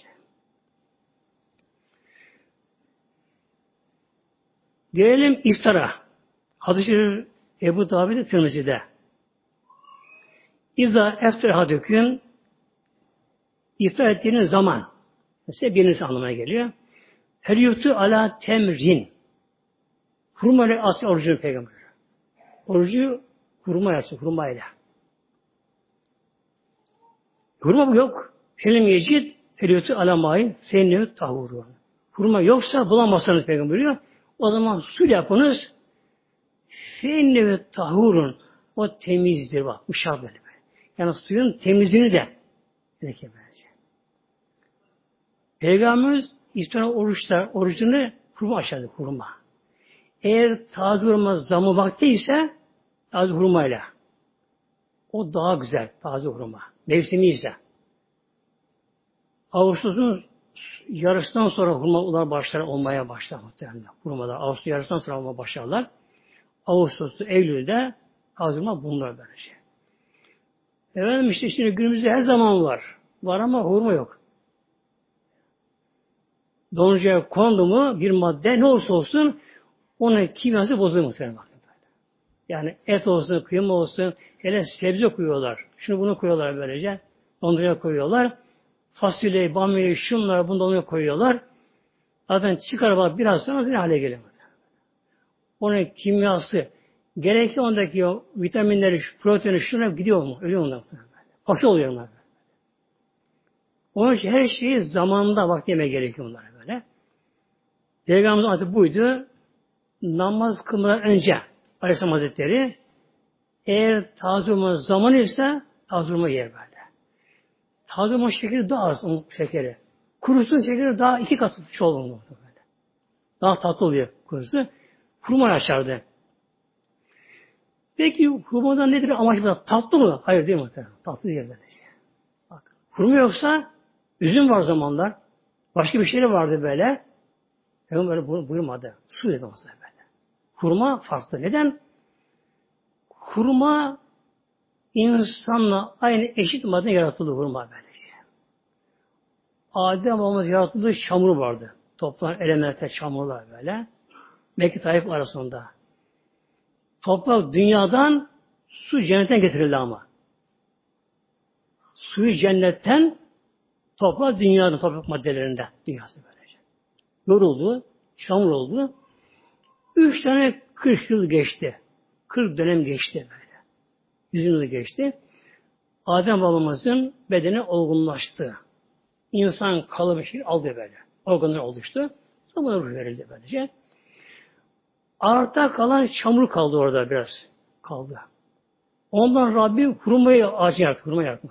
Gelelim iftara. Hadis-i Ebu Davi'de Tirmizi'de. İza eftir hadükün İftar ettiğiniz zaman mesela biriniz anlamına geliyor. Her yutu ala temrin. Hurma ile asıl orucunu peygamber. Orucu hurma yapsın, hurmayla. Hurma bu yok. Felim yecid her yutu ala mayin fennehu tahurun. Hurma yoksa bulamazsanız peygamber diyor. O zaman su yapınız fennehu tahurun. O temizdir bak. Bu şart böyle. Yani suyun temizliğini de gerekir bence. Peygamberimiz iftar oruçlar, orucunu hurma açardı, hurma. Eğer taze hurma zamı vakti ise taze hurmayla. O daha güzel, taze hurma. Mevsimi ise. Ağustos'un yarısından sonra hurmalar başlar olmaya başlar muhtemelen. Hurmalar Ağustos yarısından sonra olmaya başlarlar. Ağustos'ta, Eylül'de taze hurma bunlar böylece. Efendim işte şimdi günümüzde her zaman var. Var ama hurma yok. Dondurucuya kondu mu bir madde ne olursa olsun onun kimyası bozulur muhtemelen. Yani et olsun, kıyma olsun, hele sebze koyuyorlar. Şunu bunu koyuyorlar böylece. Dondurucuya koyuyorlar. Fasulyeyi, bamyayı, şunları bunu dondurucuya koyuyorlar. Zaten çıkar bak biraz sonra ne hale geliyor. Onun kimyası, gerekli ondaki o vitaminleri, proteini, şuna gidiyor mu? Ölüyor mu? Fakir oluyor onlar. Onun için her şeyi zamanında vakti yemeye gerekiyor onlara böyle. Peygamberimizin adı buydu. Namaz kılmadan önce Aleyhisselam Hazretleri eğer taze hurma zamanı ise taze hurma yer böyle. Taze hurma şekeri daha az onun şekeri. Kurusun şekeri daha iki katı çoğunluğu böyle. Daha tatlı oluyor kurusu. Hurma açardı. Peki hurmadan nedir amaç? Tatlı mı? Hayır değil mi? Tatlı değil böyle. Bak, hurma yoksa üzüm var zamanlar. Başka bir şey de vardı böyle. Hemen böyle buyurmadı. Su dedi olsa böyle. Hurma farklı. Neden? Hurma insanla aynı eşit madde yaratıldı hurma böylece. Adem olmaz yaratıldığı çamur vardı. Toprağın elementler çamurlar böyle. Mekke Tayyip arasında. Toprak dünyadan su cennetten getirildi ama. Suyu cennetten toprak dünyadan toprak maddelerinden dünyası böylece. Yoruldu, çamur oldu. Üç tane kırk yıl geçti. Kırk dönem geçti böyle. Yüz yıl geçti. Adem babamızın bedeni olgunlaştı. İnsan kalıbı şey aldı böyle. Organlar oluştu. Sonra ruh verildi böylece. Arta kalan çamur kaldı orada biraz. Kaldı. Ondan Rabbim hurmayı ağacı yarattı. Hurma yarattı.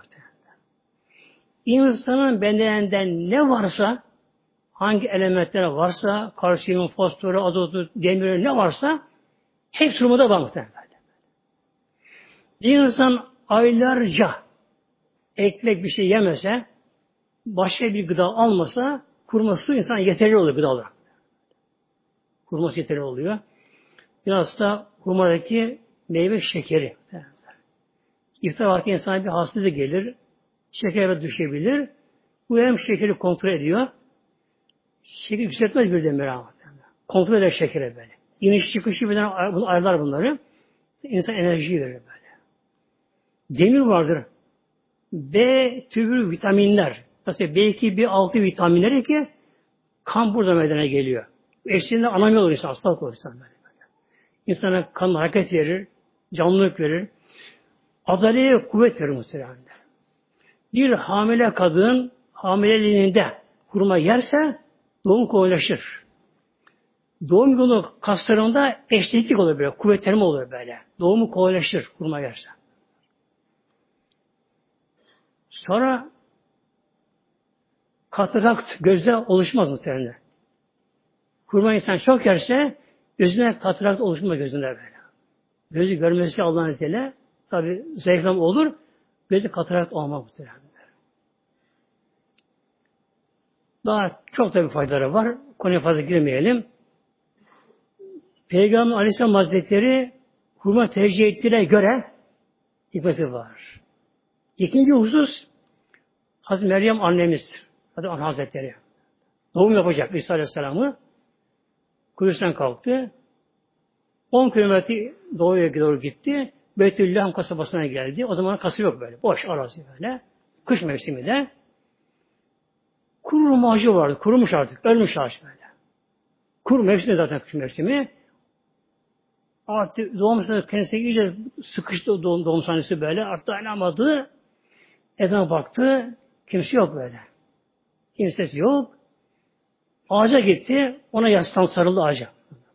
İnsanın bedeninden ne varsa, hangi elementler varsa, kalsiyum, fosforu, azotu, demiri ne varsa hepsi hurmada var muhtemelen. Bir insan aylarca ekmek bir şey yemese, başka bir gıda almasa, hurma su insan yeterli oluyor gıda olarak. Hurması yeterli oluyor. Biraz da hurmadaki meyve şekeri. İftar vakti insana bir hastalığı gelir, şeker düşebilir. Bu hem şekeri kontrol ediyor. Şeker yükseltmez birdenbire ama. Kontrol eder şekeri böyle. İniş çıkışı birden ayarlar bunları. İnsan enerji verir böyle. Demir vardır. B türü vitaminler. Mesela B iki, B altı vitaminleri ki kan burada meydana geliyor. Eşliğinde anamıyor olur insan. Hastalık olur insan böyle. İnsana kan hareket verir. Canlılık verir. Adaleye kuvvet verir muhtemelen. Bir hamile kadın hamileliğinde hurma yerse doğum kolaylaşır. Doğum yolu kaslarında eşitlik olur böyle. Kuvvetlenme olur böyle. Doğumu kolaylaşır hurma yerse. Sonra katarakt gözde oluşmaz muhtemelen. Hurma insan çok yerse gözüne katarakt oluşmaz gözünde böyle. Gözü görmesi Allah'ın izniyle tabi zayıflama olur. Gözü katarakt olmaz muhtemelen. Daha çok tabi faydaları var. Konuya fazla girmeyelim. Peygamber Aleyhisselam Hazretleri hurma tercih ettiğine göre hikmeti var. İkinci husus Hazreti Meryem annemiz Hazreti Hazretleri. Doğum yapacak İsa Aleyhisselam'ı. Kudüs'ten kalktı. on kilometre doğuya doğru gitti. Beytüllahim kasabasına geldi. O zaman kası yok böyle. Boş arazi böyle. Kış mevsiminde. Kuru hurma ağacı vardı. Kurumuş artık. Ölmüş ağaç böyle. Kuru mevsimi zaten kış mevsimi. Artık doğum sahnesi kendisi iyice sıkıştı doğum, doğum sahnesi böyle. Artık dayanamadı. Etrafına baktı. Kimse yok böyle. Kimsesi yok. Ağaca gitti. Ona yaslan sarıldı ağaca.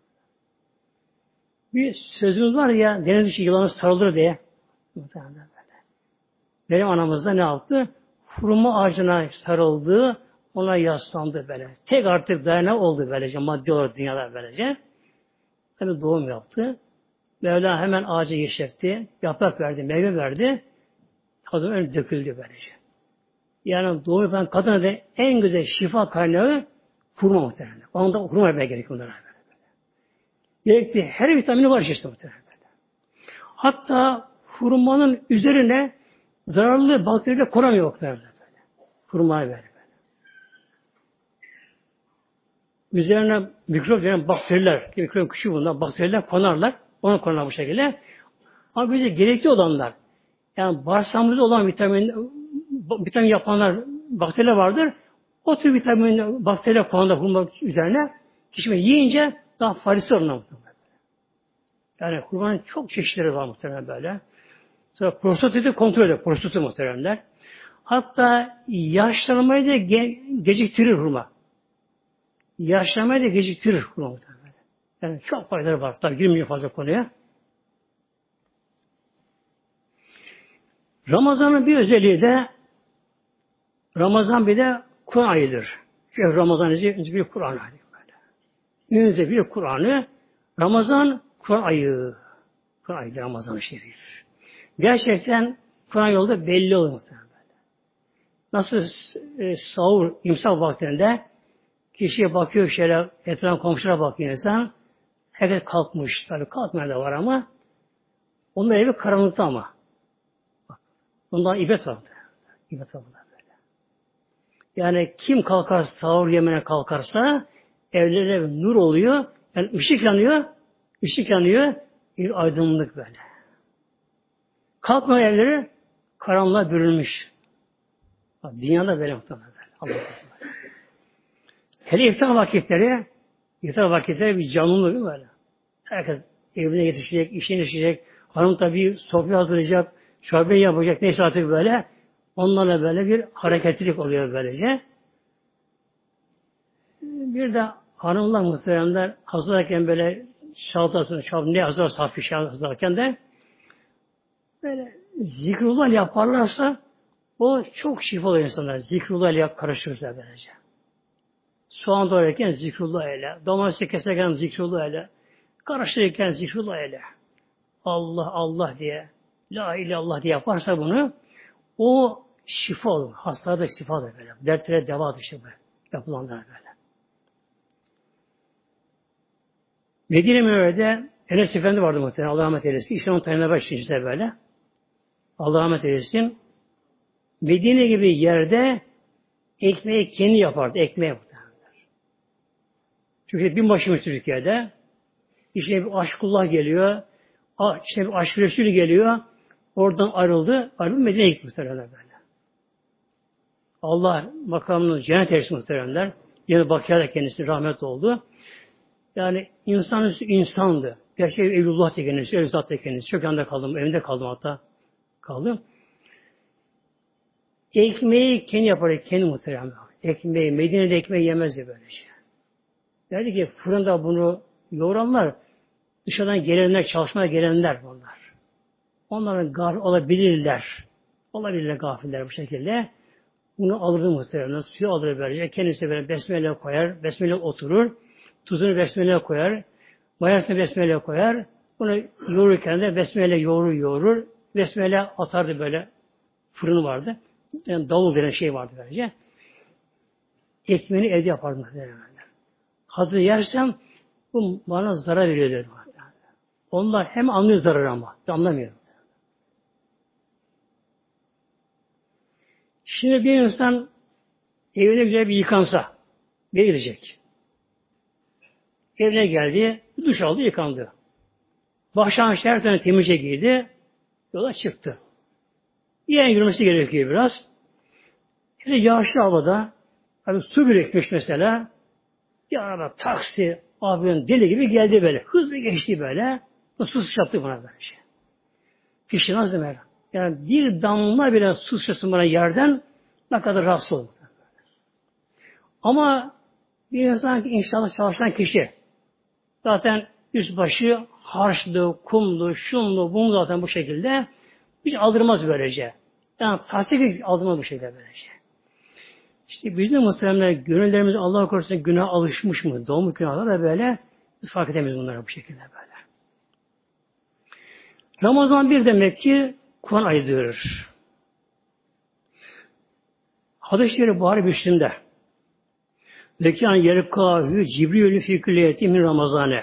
Bir sözümüz var ya, deniz dışı yılanı sarılır diye. Benim anamız da ne yaptı? Hurma ağacına sarıldı, ona yaslandı böyle. Tek artık dayana oldu böylece, maddi olarak dünyada böylece. Tabi doğum yaptı. Mevla hemen ağacı yeşertti, yaprak verdi, meyve verdi. Kadın önü döküldü böylece. Yani doğum yapan kadına da en güzel şifa kaynağı hurma muhtemelen. Onda hurma yapmaya gerekiyor bunlara. Gerekli her vitamini var işte muhtemelen. Hatta hurmanın üzerine zararlı bakteriyle koramıyor muhtemelen. Hurmayı böyle. Üzerine mikrop denen bakteriler, mikrop küçük bunlar, bakteriler konarlar. Ona konarlar bu şekilde. Ama bize gerekli olanlar, yani bağırsağımızda olan vitamin, vitamin yapanlar, bakteriler vardır. O tür vitamin, bakteriler konarlar hurma üzerine. Kişi yiyince daha faydası olur. Yani hurmanın çok çeşitleri var muhtemelen böyle. Sonra prostatiti kontrol ediyor. Prostatiti muhtemelenler. Hatta yaşlanmayı da ge- geciktirir hurma. Yaşlanmayı da geciktirir hurma muhtemelen. Yani çok faydaları var. Tabii girmeyeyim fazla konuya. Ramazan'ın bir özelliği de Ramazan bir de Kur'an ayıdır. Çünkü Ramazan bir Kur'an ayı. Önce bir Kur'an'ı Ramazan Kur'an ayı. Kur'an ayı Ramazan-ı Şerif. Gerçekten Kur'an yolda belli olur muhtemelen. Nasıl e, sahur, imsak vaktinde kişiye bakıyor şöyle etrafına komşulara bakıyor insan. Herkes kalkmış. Tabii kalkmayan da var ama onun evi karanlıkta ama. Bundan ibret var. İbret var böyle. Yani kim kalkar sahur yemene kalkarsa evlere nur oluyor. Yani ışık yanıyor. Işık yanıyor. Bir aydınlık böyle. Kalkma evleri karanlığa bürünmüş. Bak, dünyada böyle muhtemelen. Allah korusun. Hele iftar vakitleri iftar vakitleri bir canlılık değil mi böyle? Herkes evine yetişecek, işine yetişecek. Hanım tabii sofra hazırlayacak, çorba yapacak, neyse artık böyle. Onlarla böyle bir hareketlilik oluyor böylece. Bir de hanımlar muhteremler hazırlarken böyle şaltasını, şaltasını ne hazır safi hazırlarken de böyle zikrullah yaparlarsa o çok şifalı insanlar. Zikrullah ile karıştırırlar böylece. Soğan doğrarken zikrullah ile, domates keserken zikrullah ile, karıştırırken zikrullah ile, Allah Allah diye, la ilahe illallah diye yaparsa bunu, o şifa olur. Hastalığa da şifa olur böyle. Dertlere deva dışı böyle. Yapılanlar böyle. Medine Münevvere'de Enes Efendi vardı muhtemelen. Allah rahmet eylesin. İşte onun tanrına başlayınca böyle. Allah rahmet eylesin. Medine gibi yerde ekmeği kendi yapardı. Ekmeği muhtemelen. Çünkü bin başımış Türkiye'de. İşte bir aşkullah geliyor. İşte bir aşk Resulü geliyor. Oradan ayrıldı. Ayrıldı Medine'ye gitti muhtemelen böyle. Allah makamını cennet eylesin muhteremler. Yine Bakı'ya kendisi rahmet oldu. Yani insan üstü insandı. Gerçek Evlullah da kendisi, Evzat da kendisi. Çok yanında kaldım, evinde kaldım hatta. Kaldım. Ekmeği kendi yapardı, kendi muhteremler. Ekmeği, Medine'de ekmeği yemezdi böyle şey. Derdi ki fırında bunu yoğuranlar, dışarıdan gelenler, çalışmaya gelenler bunlar. Onların gafil olabilirler. Olabilirler gafiller bu şekilde. Bunu alırdı muhtemelen. Suyu alır böylece. Kendisi böyle besmele koyar. Besmele oturur. Tuzunu besmele koyar. Mayasını besmele koyar. Bunu yoğururken de besmele yoğurur yoğurur. Besmele atardı böyle. Fırını vardı. Yani davul denen şey vardı böylece. Ekmeğini evde yapardı muhtemelen. Hazır yersem bu bana zarar veriyor dedi. Onlar hem anlıyor zarar ama. Anlamıyor. Şimdi bir insan evine güzel bir yıkansa, bir gidecek. Evine geldi, duş aldı, yıkandı. Başlangıçta her tane temizce giydi, yola çıktı. Yeğen yürümesi gerekiyor biraz. Şimdi yağışlı havada Hani su birikmiş mesela. Bir araba taksi, abinin deli gibi geldi böyle. Hızlı geçti böyle. Su sıçrattı buna böyle şey. Kişi nasıl demek? Yani bir damla bile su sıçrasın bana yerden ne kadar rahatsız olur. Ama bir insan inşallah çalışan kişi zaten üst başı harçlı, kumlu, şunlu, bunu zaten bu şekilde hiç aldırmaz böylece. Yani tasdik aldırmaz bu şekilde böylece. İşte bizim muhtemelen gönüllerimiz Allah korusun günah alışmış mı? Doğmuş günahlar da böyle biz fark edemeyiz bunları bu şekilde böyle. Ramazan bir demek ki Kur'an ayı diyoruz. Hadis-i Buhari Müslim'de Vekan yerkâhü Cibril fî külliyeti min Ramazane.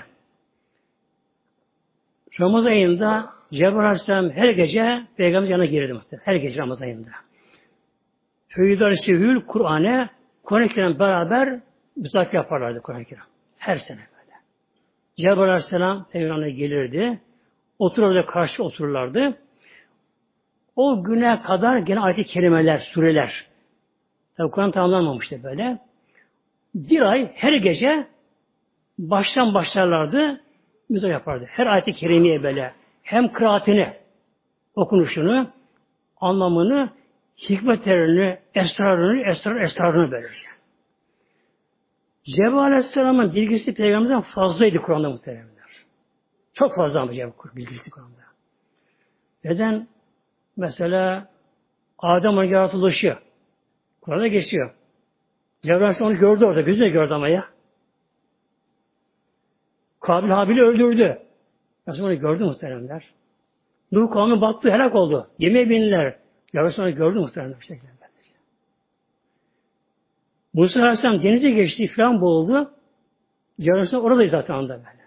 Ramazan ayında Cebrail Aleyhisselam her gece Peygamber'in yanına girdi muhtemelen. Her gece Ramazan ayında. Feyyidar Sehül Kur'an'e Kur'an-ı Kerim beraber müzakere yaparlardı Kur'an-ı Kerim. Her sene böyle. Cebrail Aleyhisselam Peygamber'e gelirdi. Otururdu, karşı otururlardı. O güne kadar gene ayet-i kerimeler, sureler. Tabi Kur'an tamamlanmamıştı böyle. Bir ay her gece baştan başlarlardı, müzakere yapardı. Her ayet-i kerimeye böyle. Hem kıraatini, okunuşunu, anlamını, hikmetlerini, esrarını, esrar, esrarını verir. Cebrail Aleyhisselam'ın bilgisi Peygamber'den fazlaydı Kur'an'da muhteremler. Çok fazla ama Cebrail bilgisi Kur'an'da. Neden? Mesela Adem'in yaratılışı Kur'an'da geçiyor. Cebrail onu gördü orada, gözüne gördü ama ya. Kabil Habil'i öldürdü. Nasıl onu gördü muhteremler. Nuh kavmi battı, helak oldu. Yemeğe bindiler. Cebrail onu gördü muhteremler. Musa Aleyhisselam denize geçti, falan boğuldu. Cebrail oradaydı zaten anda böyle.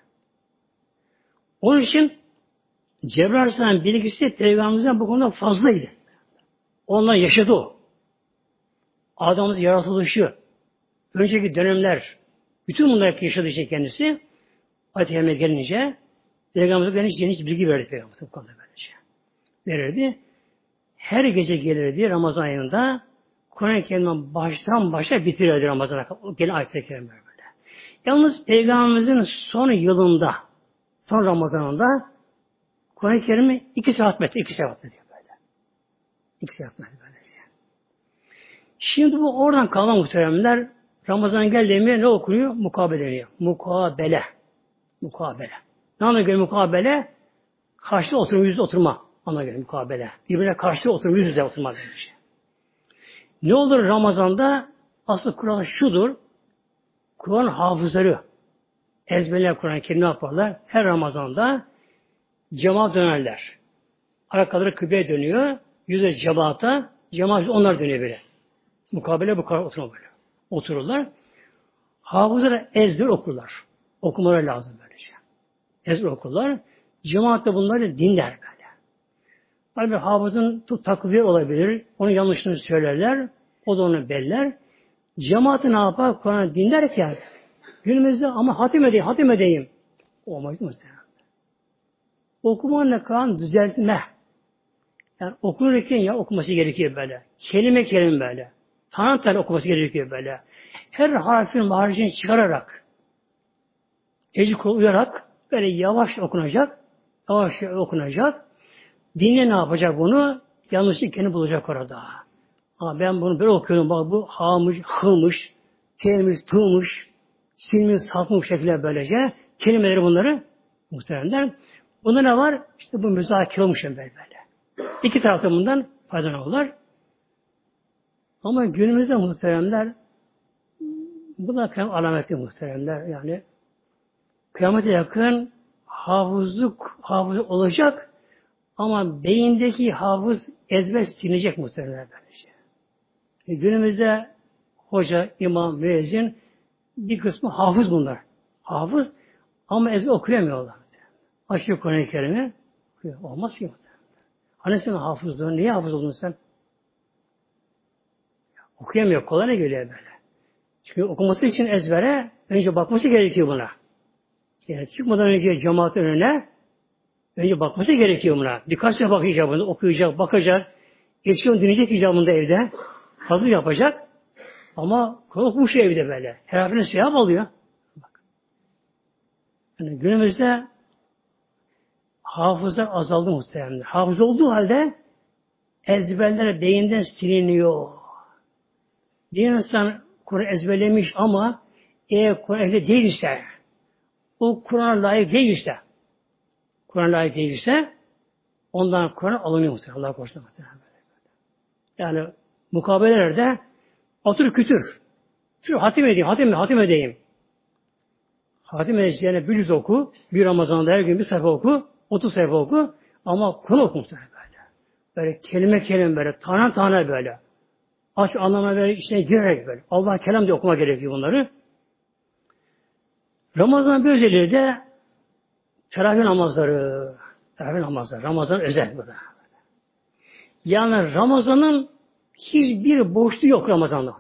Onun için Cebrail Aleyhisselam bilgisi Peygamberimizden bu konuda fazlaydı. Onlar yaşadı o. Adam'ın yaratılışı, önceki dönemler, bütün bunları yaşadığı için kendisi, Ayet-i Kerime gelince, Peygamber'e geniş geniş bilgi verdi Peygamber. Bu konuda böylece. Verirdi. Her gece gelirdi Ramazan ayında, Kur'an-ı Kerim'den baştan başa bitirirdi Ramazan'a. Gelen ayet-i Kerime böyle. Yalnız Peygamberimizin son yılında, son Ramazan'ında, Kur'an-ı Kerim'i iki saat metre, iki saat metre böyle. İki saat metre böylece. Şimdi bu oradan kalan muhteremler, Ramazan geldiğinde ne okunuyor? Mukabele deniyor. Mukabele. Mukabele. Ne anlamına göre mukabele? Karşılıklı oturma, yüz oturma. Anlamına göre mukabele. Birbirine karşılıklı oturma, yüz yüze oturma demiş. Ne olur Ramazan'da? Asıl Kur'an şudur. Kur'an hafızları ezberler Kur'an-ı Kerim yaparlar. Her Ramazan'da cemaat dönerler. Arkaları kıbleye dönüyor. Yüze cemaata, cemaat onlar dönüyor böyle. Mukabele bu kadar oturma böyle. Otururlar. Hafızları ezber okurlar. Okumaları lazım böylece. Ezber okurlar. Cemaat de bunları dinler böyle. Tabi hafızın takviye olabilir. Onun yanlışını söylerler. O da onu beller. Cemaati ne yapar? Kur'an'ı dinlerken günümüzde ama hatim edeyim, hatim edeyim. Olmaz mı? Okumanla Kur'an düzeltme. Yani okunurken ya okuması gerekiyor böyle. Kelime kelime böyle. Tanrı tanrı okuması gerekiyor böyle. Her harfin haricini çıkararak, tecik uyarak böyle yavaş okunacak, yavaş okunacak. Dinle ne yapacak bunu? Yanlışlık kendi bulacak orada. Ha, ben bunu böyle okuyorum. Bak bu hamış, hımış, kelmiş, tığmış, silmiş, saltmış şekilde böylece. Kelimeleri bunları muhteremler. Bunda ne var? İşte bu müzakere olmuş böyle böyle. İki tarafta bundan faydalanıyorlar. Ama günümüzde muhteremler bu da kıyamet alameti muhteremler. Yani kıyamete yakın hafızlık hafız olacak ama beyindeki hafız ezber silinecek muhteremler böylece. E günümüzde hoca, imam, müezzin bir kısmı hafız bunlar. Hafız ama ezber okuyamıyorlar. Açıyor Kur'an-ı Kerim'i. Olmaz ki. Hani sen hafızdın? Niye hafız oldun sen? Okuyamıyor. Kolay ne geliyor böyle? Çünkü okuması için ezbere önce bakması gerekiyor buna. Yani çıkmadan önce cemaatin önüne önce bakması gerekiyor buna. Birkaç sefer bakacak icabında, okuyacak, bakacak. Geçiyor dinleyecek icabında evde. Hazır yapacak. Ama korkmuş evde böyle. Her harfine sevap alıyor. Bak. Yani günümüzde hafıza azaldı muhtemelen. Hafıza olduğu halde ezberler beyinden siliniyor. Bir insan Kur'an ezberlemiş ama eğer Kur'an ehli değilse, o Kur'an layık değilse, Kur'an layık değilse, ondan Kur'an alınıyor muhtemelen. Allah korusun muhtemelen. Yani mukabelelerde atır kütür. Şu hatim edeyim, hatim, hatim edeyim. Hatim edeceğine bir yüz oku, bir Ramazan'da her gün bir sayfa oku, otuz sayfa oku, ama Kur'an oku muhtemelen böyle. Böyle kelime kelime böyle, tane tane böyle. Aç anlamına böyle içine girerek böyle. Allah kelam diye okuma gerekiyor bunları. Ramazan'ın bir özelliği de teravih namazları. Teravih namazları. Ramazan özel burada. Yani Ramazan'ın hiçbir boşluğu yok Ramazan'da.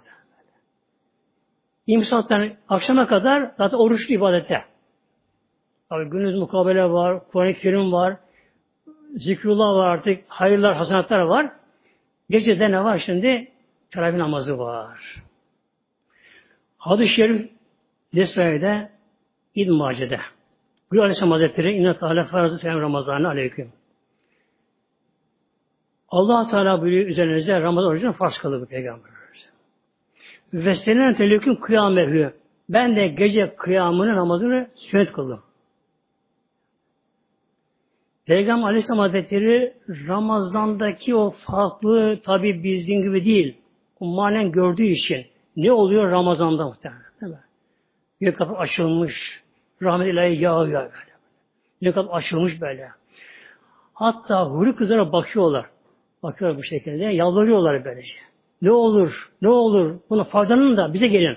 İmsaktan akşama kadar zaten oruçlu ibadette. Tabi gündüz mukabele var, Kur'an-ı Kerim var, zikrullah var artık, hayırlar, hasenatlar var. Gecede ne var şimdi? Teravih namazı var. Hadis-i Şerif Nesai'de İbn-i Mace'de. Buyur Aleyhisselam Hazretleri İnne Teala farzı selam Ramazan'ı aleyküm. Allah Teala buyuruyor üzerinize Ramazan orucunu farz kıldı bu peygamber. Ve senin teleküm kıyamehü. Ben de gece kıyamını namazını sünnet kıldım. Peygamber Aleyhisselam Hazretleri Ramazan'daki o farklı tabi bizim gibi değil. O manen gördüğü için ne oluyor Ramazan'da muhtemelen değil mi? Gök kapı açılmış. Rahmet ilahi yağıyor böyle. Gök kapı açılmış böyle. Hatta huri kızlara bakıyorlar. Bakıyorlar bu şekilde. Yalvarıyorlar böylece. Ne olur, ne olur, buna faydalanın da bize gelin.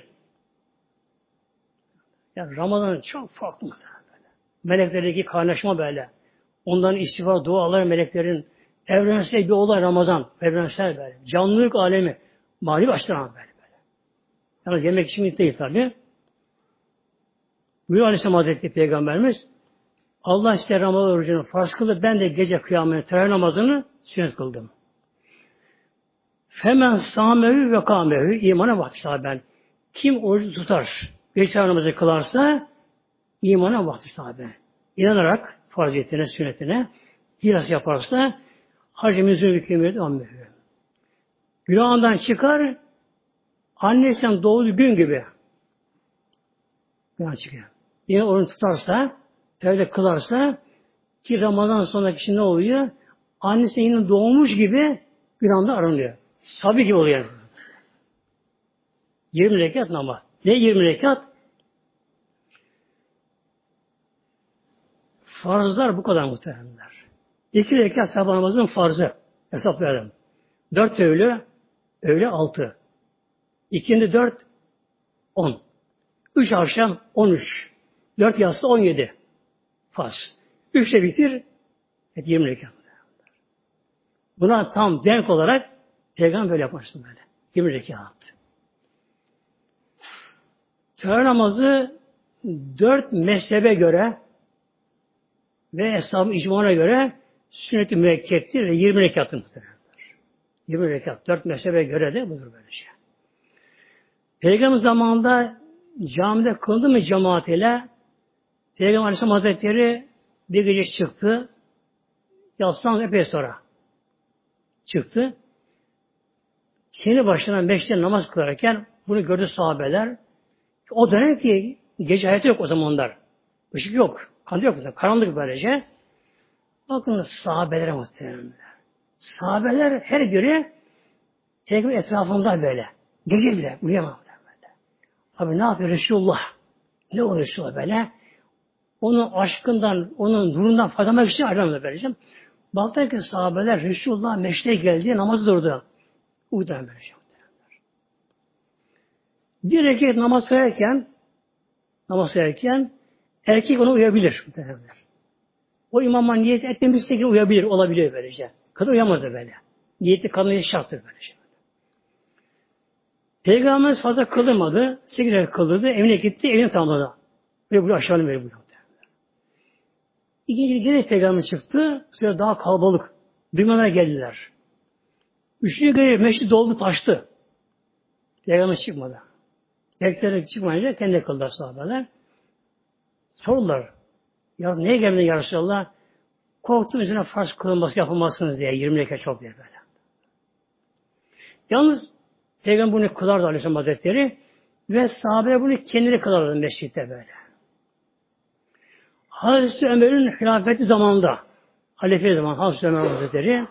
Yani Ramazan çok farklı böyle. Meleklerdeki kaynaşma böyle. Onların istiğfar, duaları meleklerin evrensel bir olay Ramazan. Evrensel böyle. Canlılık alemi. Mali başlanan böyle böyle. Yani yemek için değil tabi. Buyuruyor Aleyhisselam Hazretleri Peygamberimiz Allah işte Ramazan orucunu farz kıldı. Ben de gece kıyamet teravih namazını sünnet kıldım. Femen sâmehü ve kâmehü imana vakti ben. Kim orucu tutar, gece namazı kılarsa imana vakti ben. İnanarak farziyetine, sünnetine ihlas yaparsa hacı mizûn hükümeti ammehü. Günahından çıkar annesinden doğduğu gün gibi günah çıkıyor. Yine oruç tutarsa, evde kılarsa ki Ramazan sonraki kişi ne oluyor? Annesi yine doğmuş gibi günahında aranıyor. Sabi gibi oluyor. yirmi rekat namaz. Ne yirmi rekat? Farzlar bu kadar muhtemelenler. iki rekat sabah namazın farzı. Hesaplayalım. dört öğle, öğle altı. İkindi dört, on. üç akşam on üç. dört yatsı on yedi. Farz. üçte bitir, evet, yirmi rekat. Buna tam denk olarak Peygamber böyle yapmıştı böyle. yirmi rekat. Teravih namazı dört mezhebe göre ve Eshab-ı İcma'na göre sünnet-i müekkettir ve yirmi rekatı muhtemelendir. yirmi rekat. Dört mezhebe göre de budur böyle şey. Peygamber zamanında camide kıldı mı cemaat ile Peygamber Aleyhisselam Hazretleri bir gece çıktı. Yatsıdan epey sonra çıktı. Kendi başına beşte namaz kılarken bunu gördü sahabeler. O dönem ki gece hayatı yok o zamanlar. Işık yok. Kandil yok. Karanlık böylece. Bakın sahabelere muhtemelen. Sahabeler her göre Peygamber etrafında böyle. Gece bile uyuyamam böyle. Abi ne yapıyor Resulullah? Ne oluyor Resulullah böyle? Onun aşkından, onun nurundan faydalanmak için ayrılmadı böylece. Baktı ki sahabeler Resulullah meşte geldi, namaz durdu. Uyudan böylece. Bir erkek namaz kılarken namaz kılarken erkek onu uyabilir. O imama niyet etmemişse ki uyabilir, olabilir böylece. Kadın uyamaz da böyle. Niyetli kadın şarttır böylece. Peygamberimiz fazla kılmadı. Sekiz ay kıldırdı. Evine gitti. Evine tamamladı. Ve bunu aşağıya veriyor. İkinci gene Peygamber çıktı. Sonra daha kalabalık. Duymalara geldiler. Üçüncü gene meşri doldu taştı. Peygamber çıkmadı. Beklerek çıkmayınca kendi kıldılar sahabeler. Sordular. Ya neye gelmedin ya Resulallah? Korktum üzerine farz kılınması yapılmazsınız diye. yirmi rekat çok diye böyle. Yalnız Peygamber bunu kılardı Aleyhisselam Hazretleri ve sahabeler bunu kendini kılardı mescitte böyle. Hazreti Ömer'in hilafeti zamanında halife zaman Hazreti Ömer Hazretleri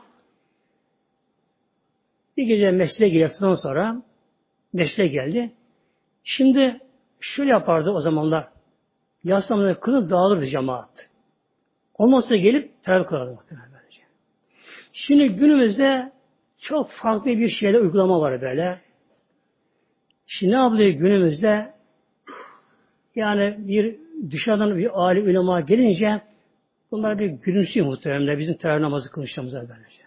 bir gece mescide girdikten sonra mescide geldi. Şimdi şöyle yapardı o zamanlar. Yatsılarında kılıp dağılırdı cemaat. Olmazsa gelip teravih kılardı muhtemelen böylece. Şimdi günümüzde çok farklı bir şeyde uygulama var böyle. Şimdi ne yapılıyor günümüzde? Yani bir dışarıdan bir âli ulema gelince bunlar bir gülümsüyor muhtemelen bizim teravih namazı kılışlarımıza böylece.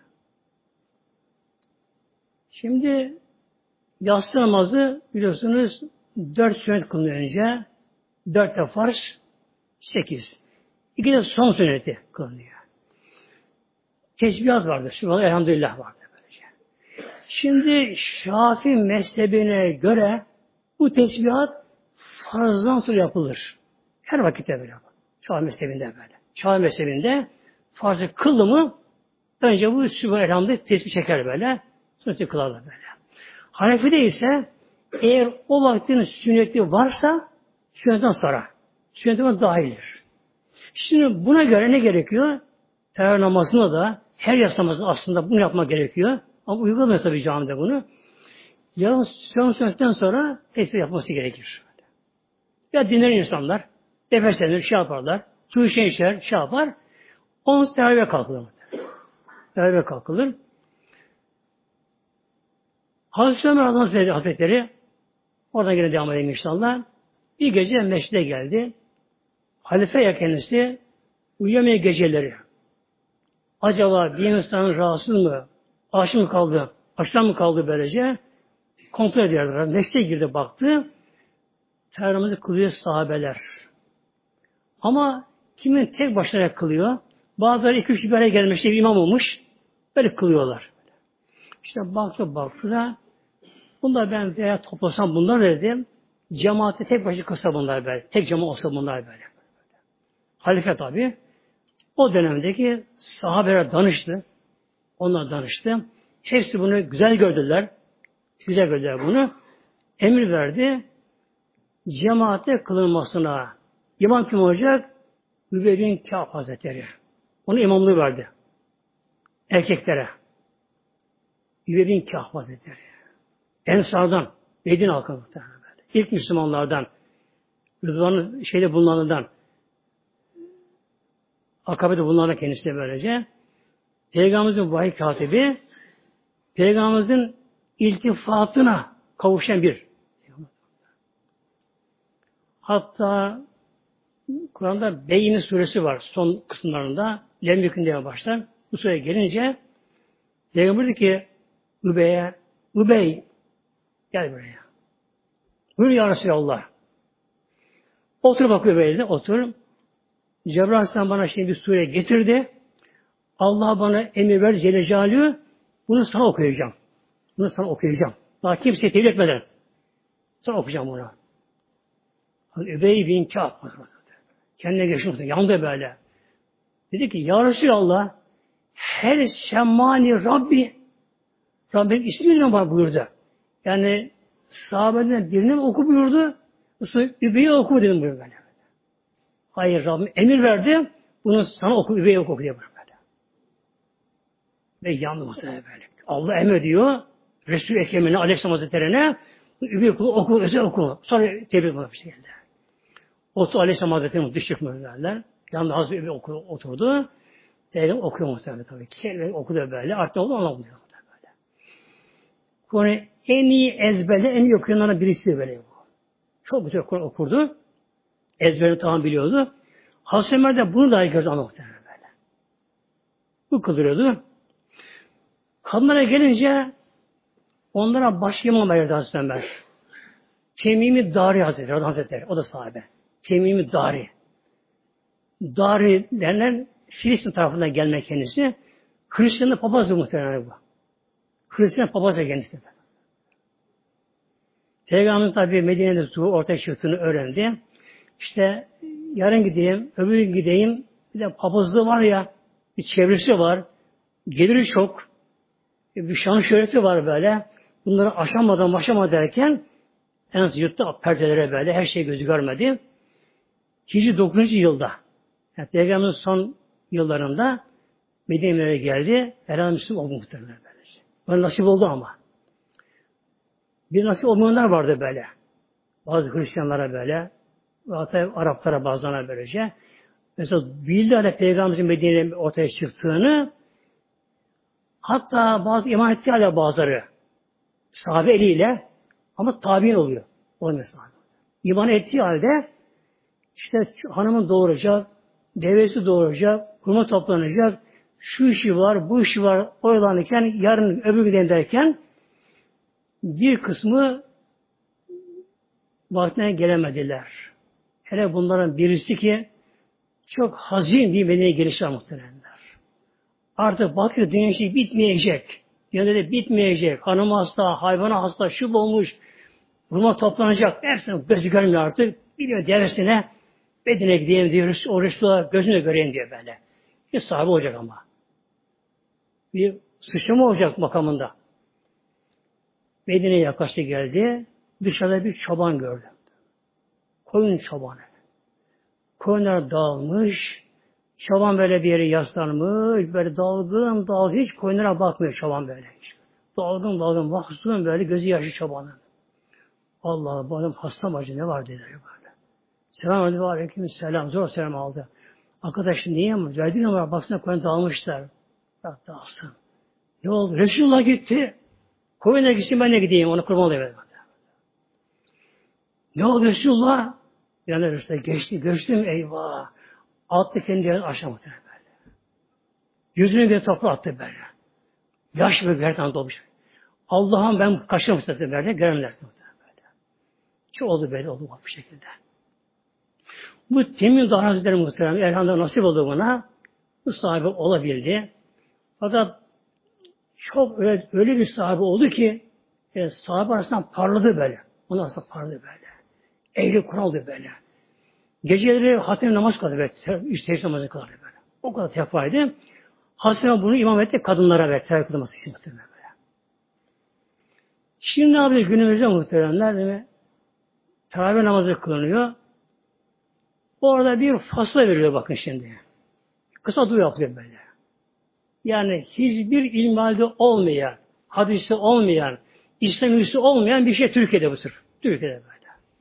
Şimdi yatsı namazı biliyorsunuz dört sünnet kılınıyor önce. Dört de farz, sekiz. İki de son sünneti kılınıyor. Tesbihat vardır. Şu elhamdülillah vardır böylece. Şimdi Şafii mezhebine göre bu tesbihat farzdan sonra yapılır. Her vakitte böyle. Şafii mezhebinde böyle. Şafii mezhebinde farzı kıldı mı önce bu Sübhan elhamdülillah tesbih çeker böyle. Sünneti kılarlar böyle. Hanefi'de ise eğer o vaktin sünneti varsa sünnetten sonra. Sünnetten dahildir. Şimdi buna göre ne gerekiyor? Teravih namazında da her yatsı namazında aslında bunu yapmak gerekiyor. Ama uygulamıyor tabii camide bunu. Yalnız sünnetten sonra tesbih yapması gerekir. Ya dinler insanlar nefeslenir, şey yaparlar. Su içer, içer, şey yapar. Onun teravih kalkılır. Teravih kalkılır. Hazreti Ömer Hazretleri oradan yine devam edelim inşallah. Bir gece mescide geldi. Halife ya kendisi uyuyamıyor geceleri. Acaba bir insanın rahatsız mı? Aşı mı kaldı? Aşıdan mı kaldı böylece? Kontrol ediyorlar. Mescide girdi baktı. Teravih kılıyor sahabeler. Ama kimin tek başına kılıyor? Bazıları iki üç bir araya gelmiş, bir imam olmuş. Böyle kılıyorlar. İşte baktı baktı da bunlar ben veya toplasam bunlar dedim. Cemaate tek başına kılsa bunlar böyle. Tek cemaat olsa bunlar böyle. Halife tabi. O dönemdeki sahabelere danıştı. Onlar danıştı. Hepsi bunu güzel gördüler. Güzel gördüler bunu. Emir verdi. Cemaate kılınmasına. İmam kim olacak? Übey bin Kâb Hazretleri. Onu imamlığı verdi. Erkeklere. Übey bin Kâb Hazretleri. Ensardan. Medine halkı muhtemelen. İlk Müslümanlardan. Rıdvan'ın şeyde bulunanlardan. Akabe'de bulunanlar kendisi de böylece. Peygamberimizin vahiy katibi Peygamberimizin iltifatına kavuşan bir. Hatta Kur'an'da Beyyine suresi var son kısımlarında. Lem yekun diye başlar. Bu sureye gelince Peygamber dedi ki Übey'e Übey gel buraya. Buyur ya Resulallah. Otur bak Übey'de otur. Cebrail Aleyhisselam bana şimdi bir sure getirdi. Allah bana emir ver Celle Celaluhu. Bunu sana okuyacağım. Bunu sana okuyacağım. Daha kimseye tevhid etmeden. Sana okuyacağım bunu. Übey bin Kâb. Kendine geçti. Yandı böyle. Dedi ki ya Resulallah her semmani Rabbi Rabbim ismini bana buyurdu. Yani sahabeden birine oku buyurdu. Sonra Übey'e oku dedim buyurdu böyle. Hayır Rabbim emir verdi. Bunu sana oku, Übey'e oku diye böyle. Ve yandı muhtemelen böyle. Allah emrediyor. Resul-i Ekrem'ine, Aleyhisselam Hazretleri'ne Übey oku, oku, özel oku. Sonra tebrik bana bir şey geldi. Otu Aleyhisselam Hazretleri'nin düşük mühürlerler. Yanında Hazreti Übey oku, oturdu. Peygamber okuyor muhtemelen tabii. Kelime okudu böyle. Artık oldu anlamıyor muhtemelen böyle. Kur'an'ı en iyi ezberle, en iyi okuyanlardan birisi böyle bu. Çok güzel Kur'an okurdu. Ezberini tamam biliyordu. Hazreti Ömer de bunu dahi gördü anlamıyor böyle. Bu kıldırıyordu. Kadınlara gelince onlara baş imam verdi Hazreti Ömer. Temimi Dari Hazretleri, Hazretleri, o da sahabe. Temimi Dari. Dari denilen Filistin tarafından gelme kendisi. Hristiyan'ın papazı muhtemelen bu. Hristiyan papazı kendisi. Peygamber tabi Medine'de zuhur ortaya çıktığını öğrendi. İşte yarın gideyim, öbür gün gideyim. Bir de papazlığı var ya, bir çevresi var. Geliri çok. Bir şan şöhreti var böyle. Bunları aşamadan başlama derken en az yuttu perdelere böyle. Her şey gözü görmedi. Hicri dokuzuncu yılda yani Peygamber'in son yıllarında Medine'ye geldi. Herhalde Müslüman oldu muhtemelen böylece. Böyle nasip oldu ama. Bir nasip olmayanlar vardı böyle. Bazı Hristiyanlara böyle. Hatta Araplara bazılarına böylece. Mesela bildi hani Peygamberimizin Medine'nin ortaya çıktığını, hatta bazı iman ettiği halde bazıları sahabe eliyle ama tabi'in oluyor. O mesela. İman ettiği halde işte hanımın doğuracak, devesi doğuracak, kurma toplanacak, şu işi var, bu işi var oyalanırken yarın öbür gün derken bir kısmı vaktine gelemediler. Hele bunların birisi ki çok hazin bir Medine'ye gelişler muhtemelenler. Artık bakıyor dünya şey bitmeyecek. Dünyada da bitmeyecek. Hanım hasta, hayvana hasta, şu olmuş. Ruma toplanacak. Hepsini gözü görmüyor artık. Biliyor devesine Medine'ye gideyim diyoruz. Oruçluğa gözüne göreyim diyor böyle. Bir sahibi olacak ama. Bir sıçrama olacak makamında. Medine'ye yaklaştı geldi. Dışarıda bir çoban gördü. Koyun çobanı. Koyunlar dağılmış. Çoban böyle bir yere yaslanmış. Böyle dalgın dalgın. Hiç koyunlara bakmıyor çoban böyle. Dalgın dalgın. Baksın böyle gözü yaşlı çobanın. Allah bu adam hasta mı acı ne var dedi böyle. Selam aleyküm selam. Zor selam aldı. Arkadaşım niye mi? Verdiğin numara baksana koyun dağılmışlar. Ya dağılsın. Ne oldu? Resulullah gitti. Koyuna gitsin ben de gideyim. Onu kurban olayım. Ne oldu Resulullah? Yani Resulullah geçti. Geçtim eyvah. Attı kendi yerini aşağı muhtemelen böyle. Yüzünü bir toprağa attı böyle. Yaş ve gerçekten dolmuş. Allah'ım ben kaçırım muhtemelen böyle. Göremler muhtemelen böyle. Çok oldu böyle oldu bu şekilde. Bu Temim Dağ Hazretleri muhtemelen elhamdülillah nasip oldu buna. Bu sahibi olabildi. Fakat çok öyle, öyle bir sahibi oldu ki e, sahibi arasından parladı böyle. Onun arasından parladı böyle. Ehli kuraldı böyle. Geceleri hatim namaz kıldı böyle. Üç teheccüd namazı kıldı böyle. O kadar tekvaydı. Hasan bunu imam etti kadınlara ver. Teheccüd kılması için muhtemelen böyle. Şimdi ne yapıyor günümüzde muhteremler? Değil mi? Teravih namazı kılınıyor. Orada bir fasla veriliyor bakın şimdi. Kısa dua yapıyor böyle. Yani hiçbir ilmihalde olmayan, hadisi olmayan, İslam üyesi olmayan bir şey Türkiye'de bu sırf. Türkiye'de böyle.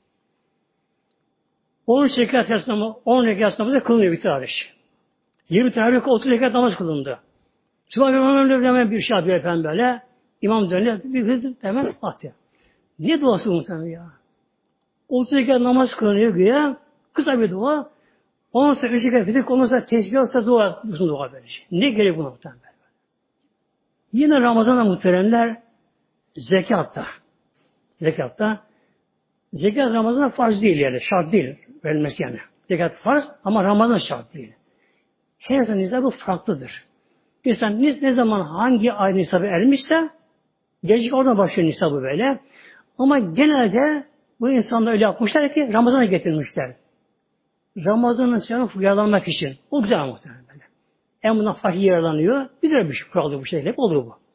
on rekat namazı, on rekat namazı kılınıyor bir tarih. yirmi tarih otuz rekat namaz kılındı. Sübhanallah bir şey yapıyor efendim böyle. İmam dönüyor, bir hızlı hemen atıyor. Ne duası muhtemelen ya? otuz rekat namaz kılınıyor güya, kısa bir dua. Ondan sonra üç rekat fizik, ondan sonra tesbih olsa dua, uzun dua böyle şey. Ne gerek buna muhtemelen böyle. Yine Ramazan'da muhteremler zekatta. Zekatta. Zekat Ramazan'a farz değil yani, şart değil verilmesi yani. Zekat farz ama Ramazan şart değil. Her insan nisabı farklıdır. İnsan ne, ne zaman hangi ay nisabı ermişse gelecek oradan başlıyor nisabı böyle. Ama genelde bu insanlar öyle yapmışlar ki Ramazan'a getirmişler. Ramazan'ın siyahını yararlanmak için. O güzel muhtemelen böyle. En bundan fakir yararlanıyor. Bir de bir şey kuralıyor bu şekilde. Hep olur bu.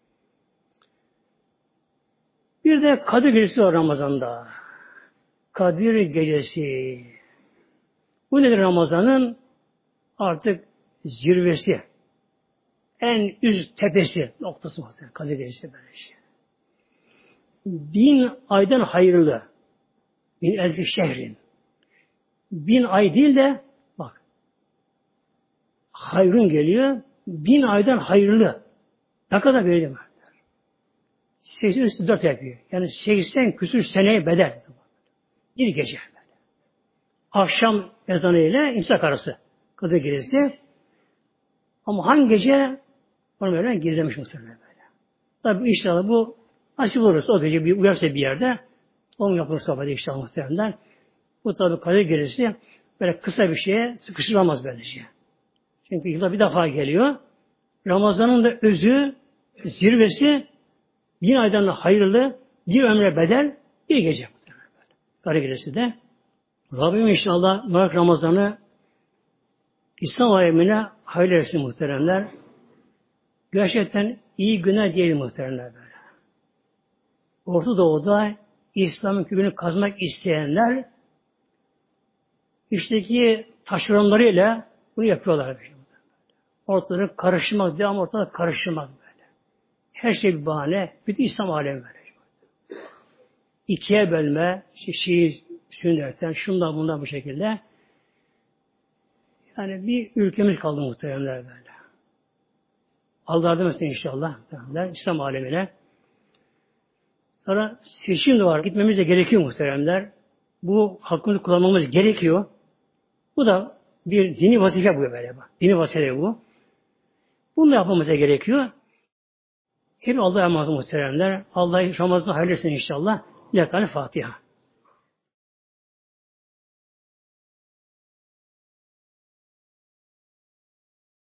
Bir de Kadir Gecesi var Ramazan'da. Kadir Gecesi. Bu nedir Ramazan'ın? Artık zirvesi. En üst tepesi noktası muhtemelen. Kadir Gecesi böyle şey. Bin aydan hayırlı. Bin elfi şehrin. Bin ay değil de bak hayrın geliyor. Bin aydan hayırlı. Ne kadar böyle mi? seksen üstü dört yapıyor. Yani seksen küsur seneye bedel. Bir gece. Akşam ezanı ile imsak arası. Kadir Gecesi. Ama hangi gece onu böyle gizlemiş muhtemelen böyle. Tabi inşallah bu nasip olursa o gece bir uyarsa bir yerde onu yapılır sohbeti inşallah muhtemelen. Bu tabi Kadir Gecesi böyle kısa bir şeye sıkıştırılamaz böylece. Çünkü yılda bir defa geliyor. Ramazan'ın da özü, zirvesi bin aydan da hayırlı, bir ömre bedel Bir gece. Kara gecesi de. Rabbim inşallah mübarek Ramazan'ı İslam alemine hayırlı etsin muhteremler. Gerçekten iyi günler diyelim muhteremler böyle. Orta Doğu'da İslam'ın kökünü kazmak isteyenler işteki taşeronlarıyla bunu yapıyorlar. Ortalığı karışmak, devam ortada karışmak böyle. Her şey bir bahane. Bütün İslam alemi böyle. İkiye bölme, işte Şii, Sünnilerden, şundan bundan bu şekilde. Yani bir ülkemiz kaldı muhteremler böyle. Allah yardım etsin inşallah. İslam alemine. Sonra seçim de var. Gitmemiz de gerekiyor muhteremler. Bu hakkımızı kullanmamız gerekiyor. Bu da bir dini vazife bu böyle. Dini vazife bu. Bunu da yapmamız da gerekiyor. Hep Allah'a emanet muhteremler. Allah Ramazan'ı hayırlı etsin inşallah. Bir Fatiha.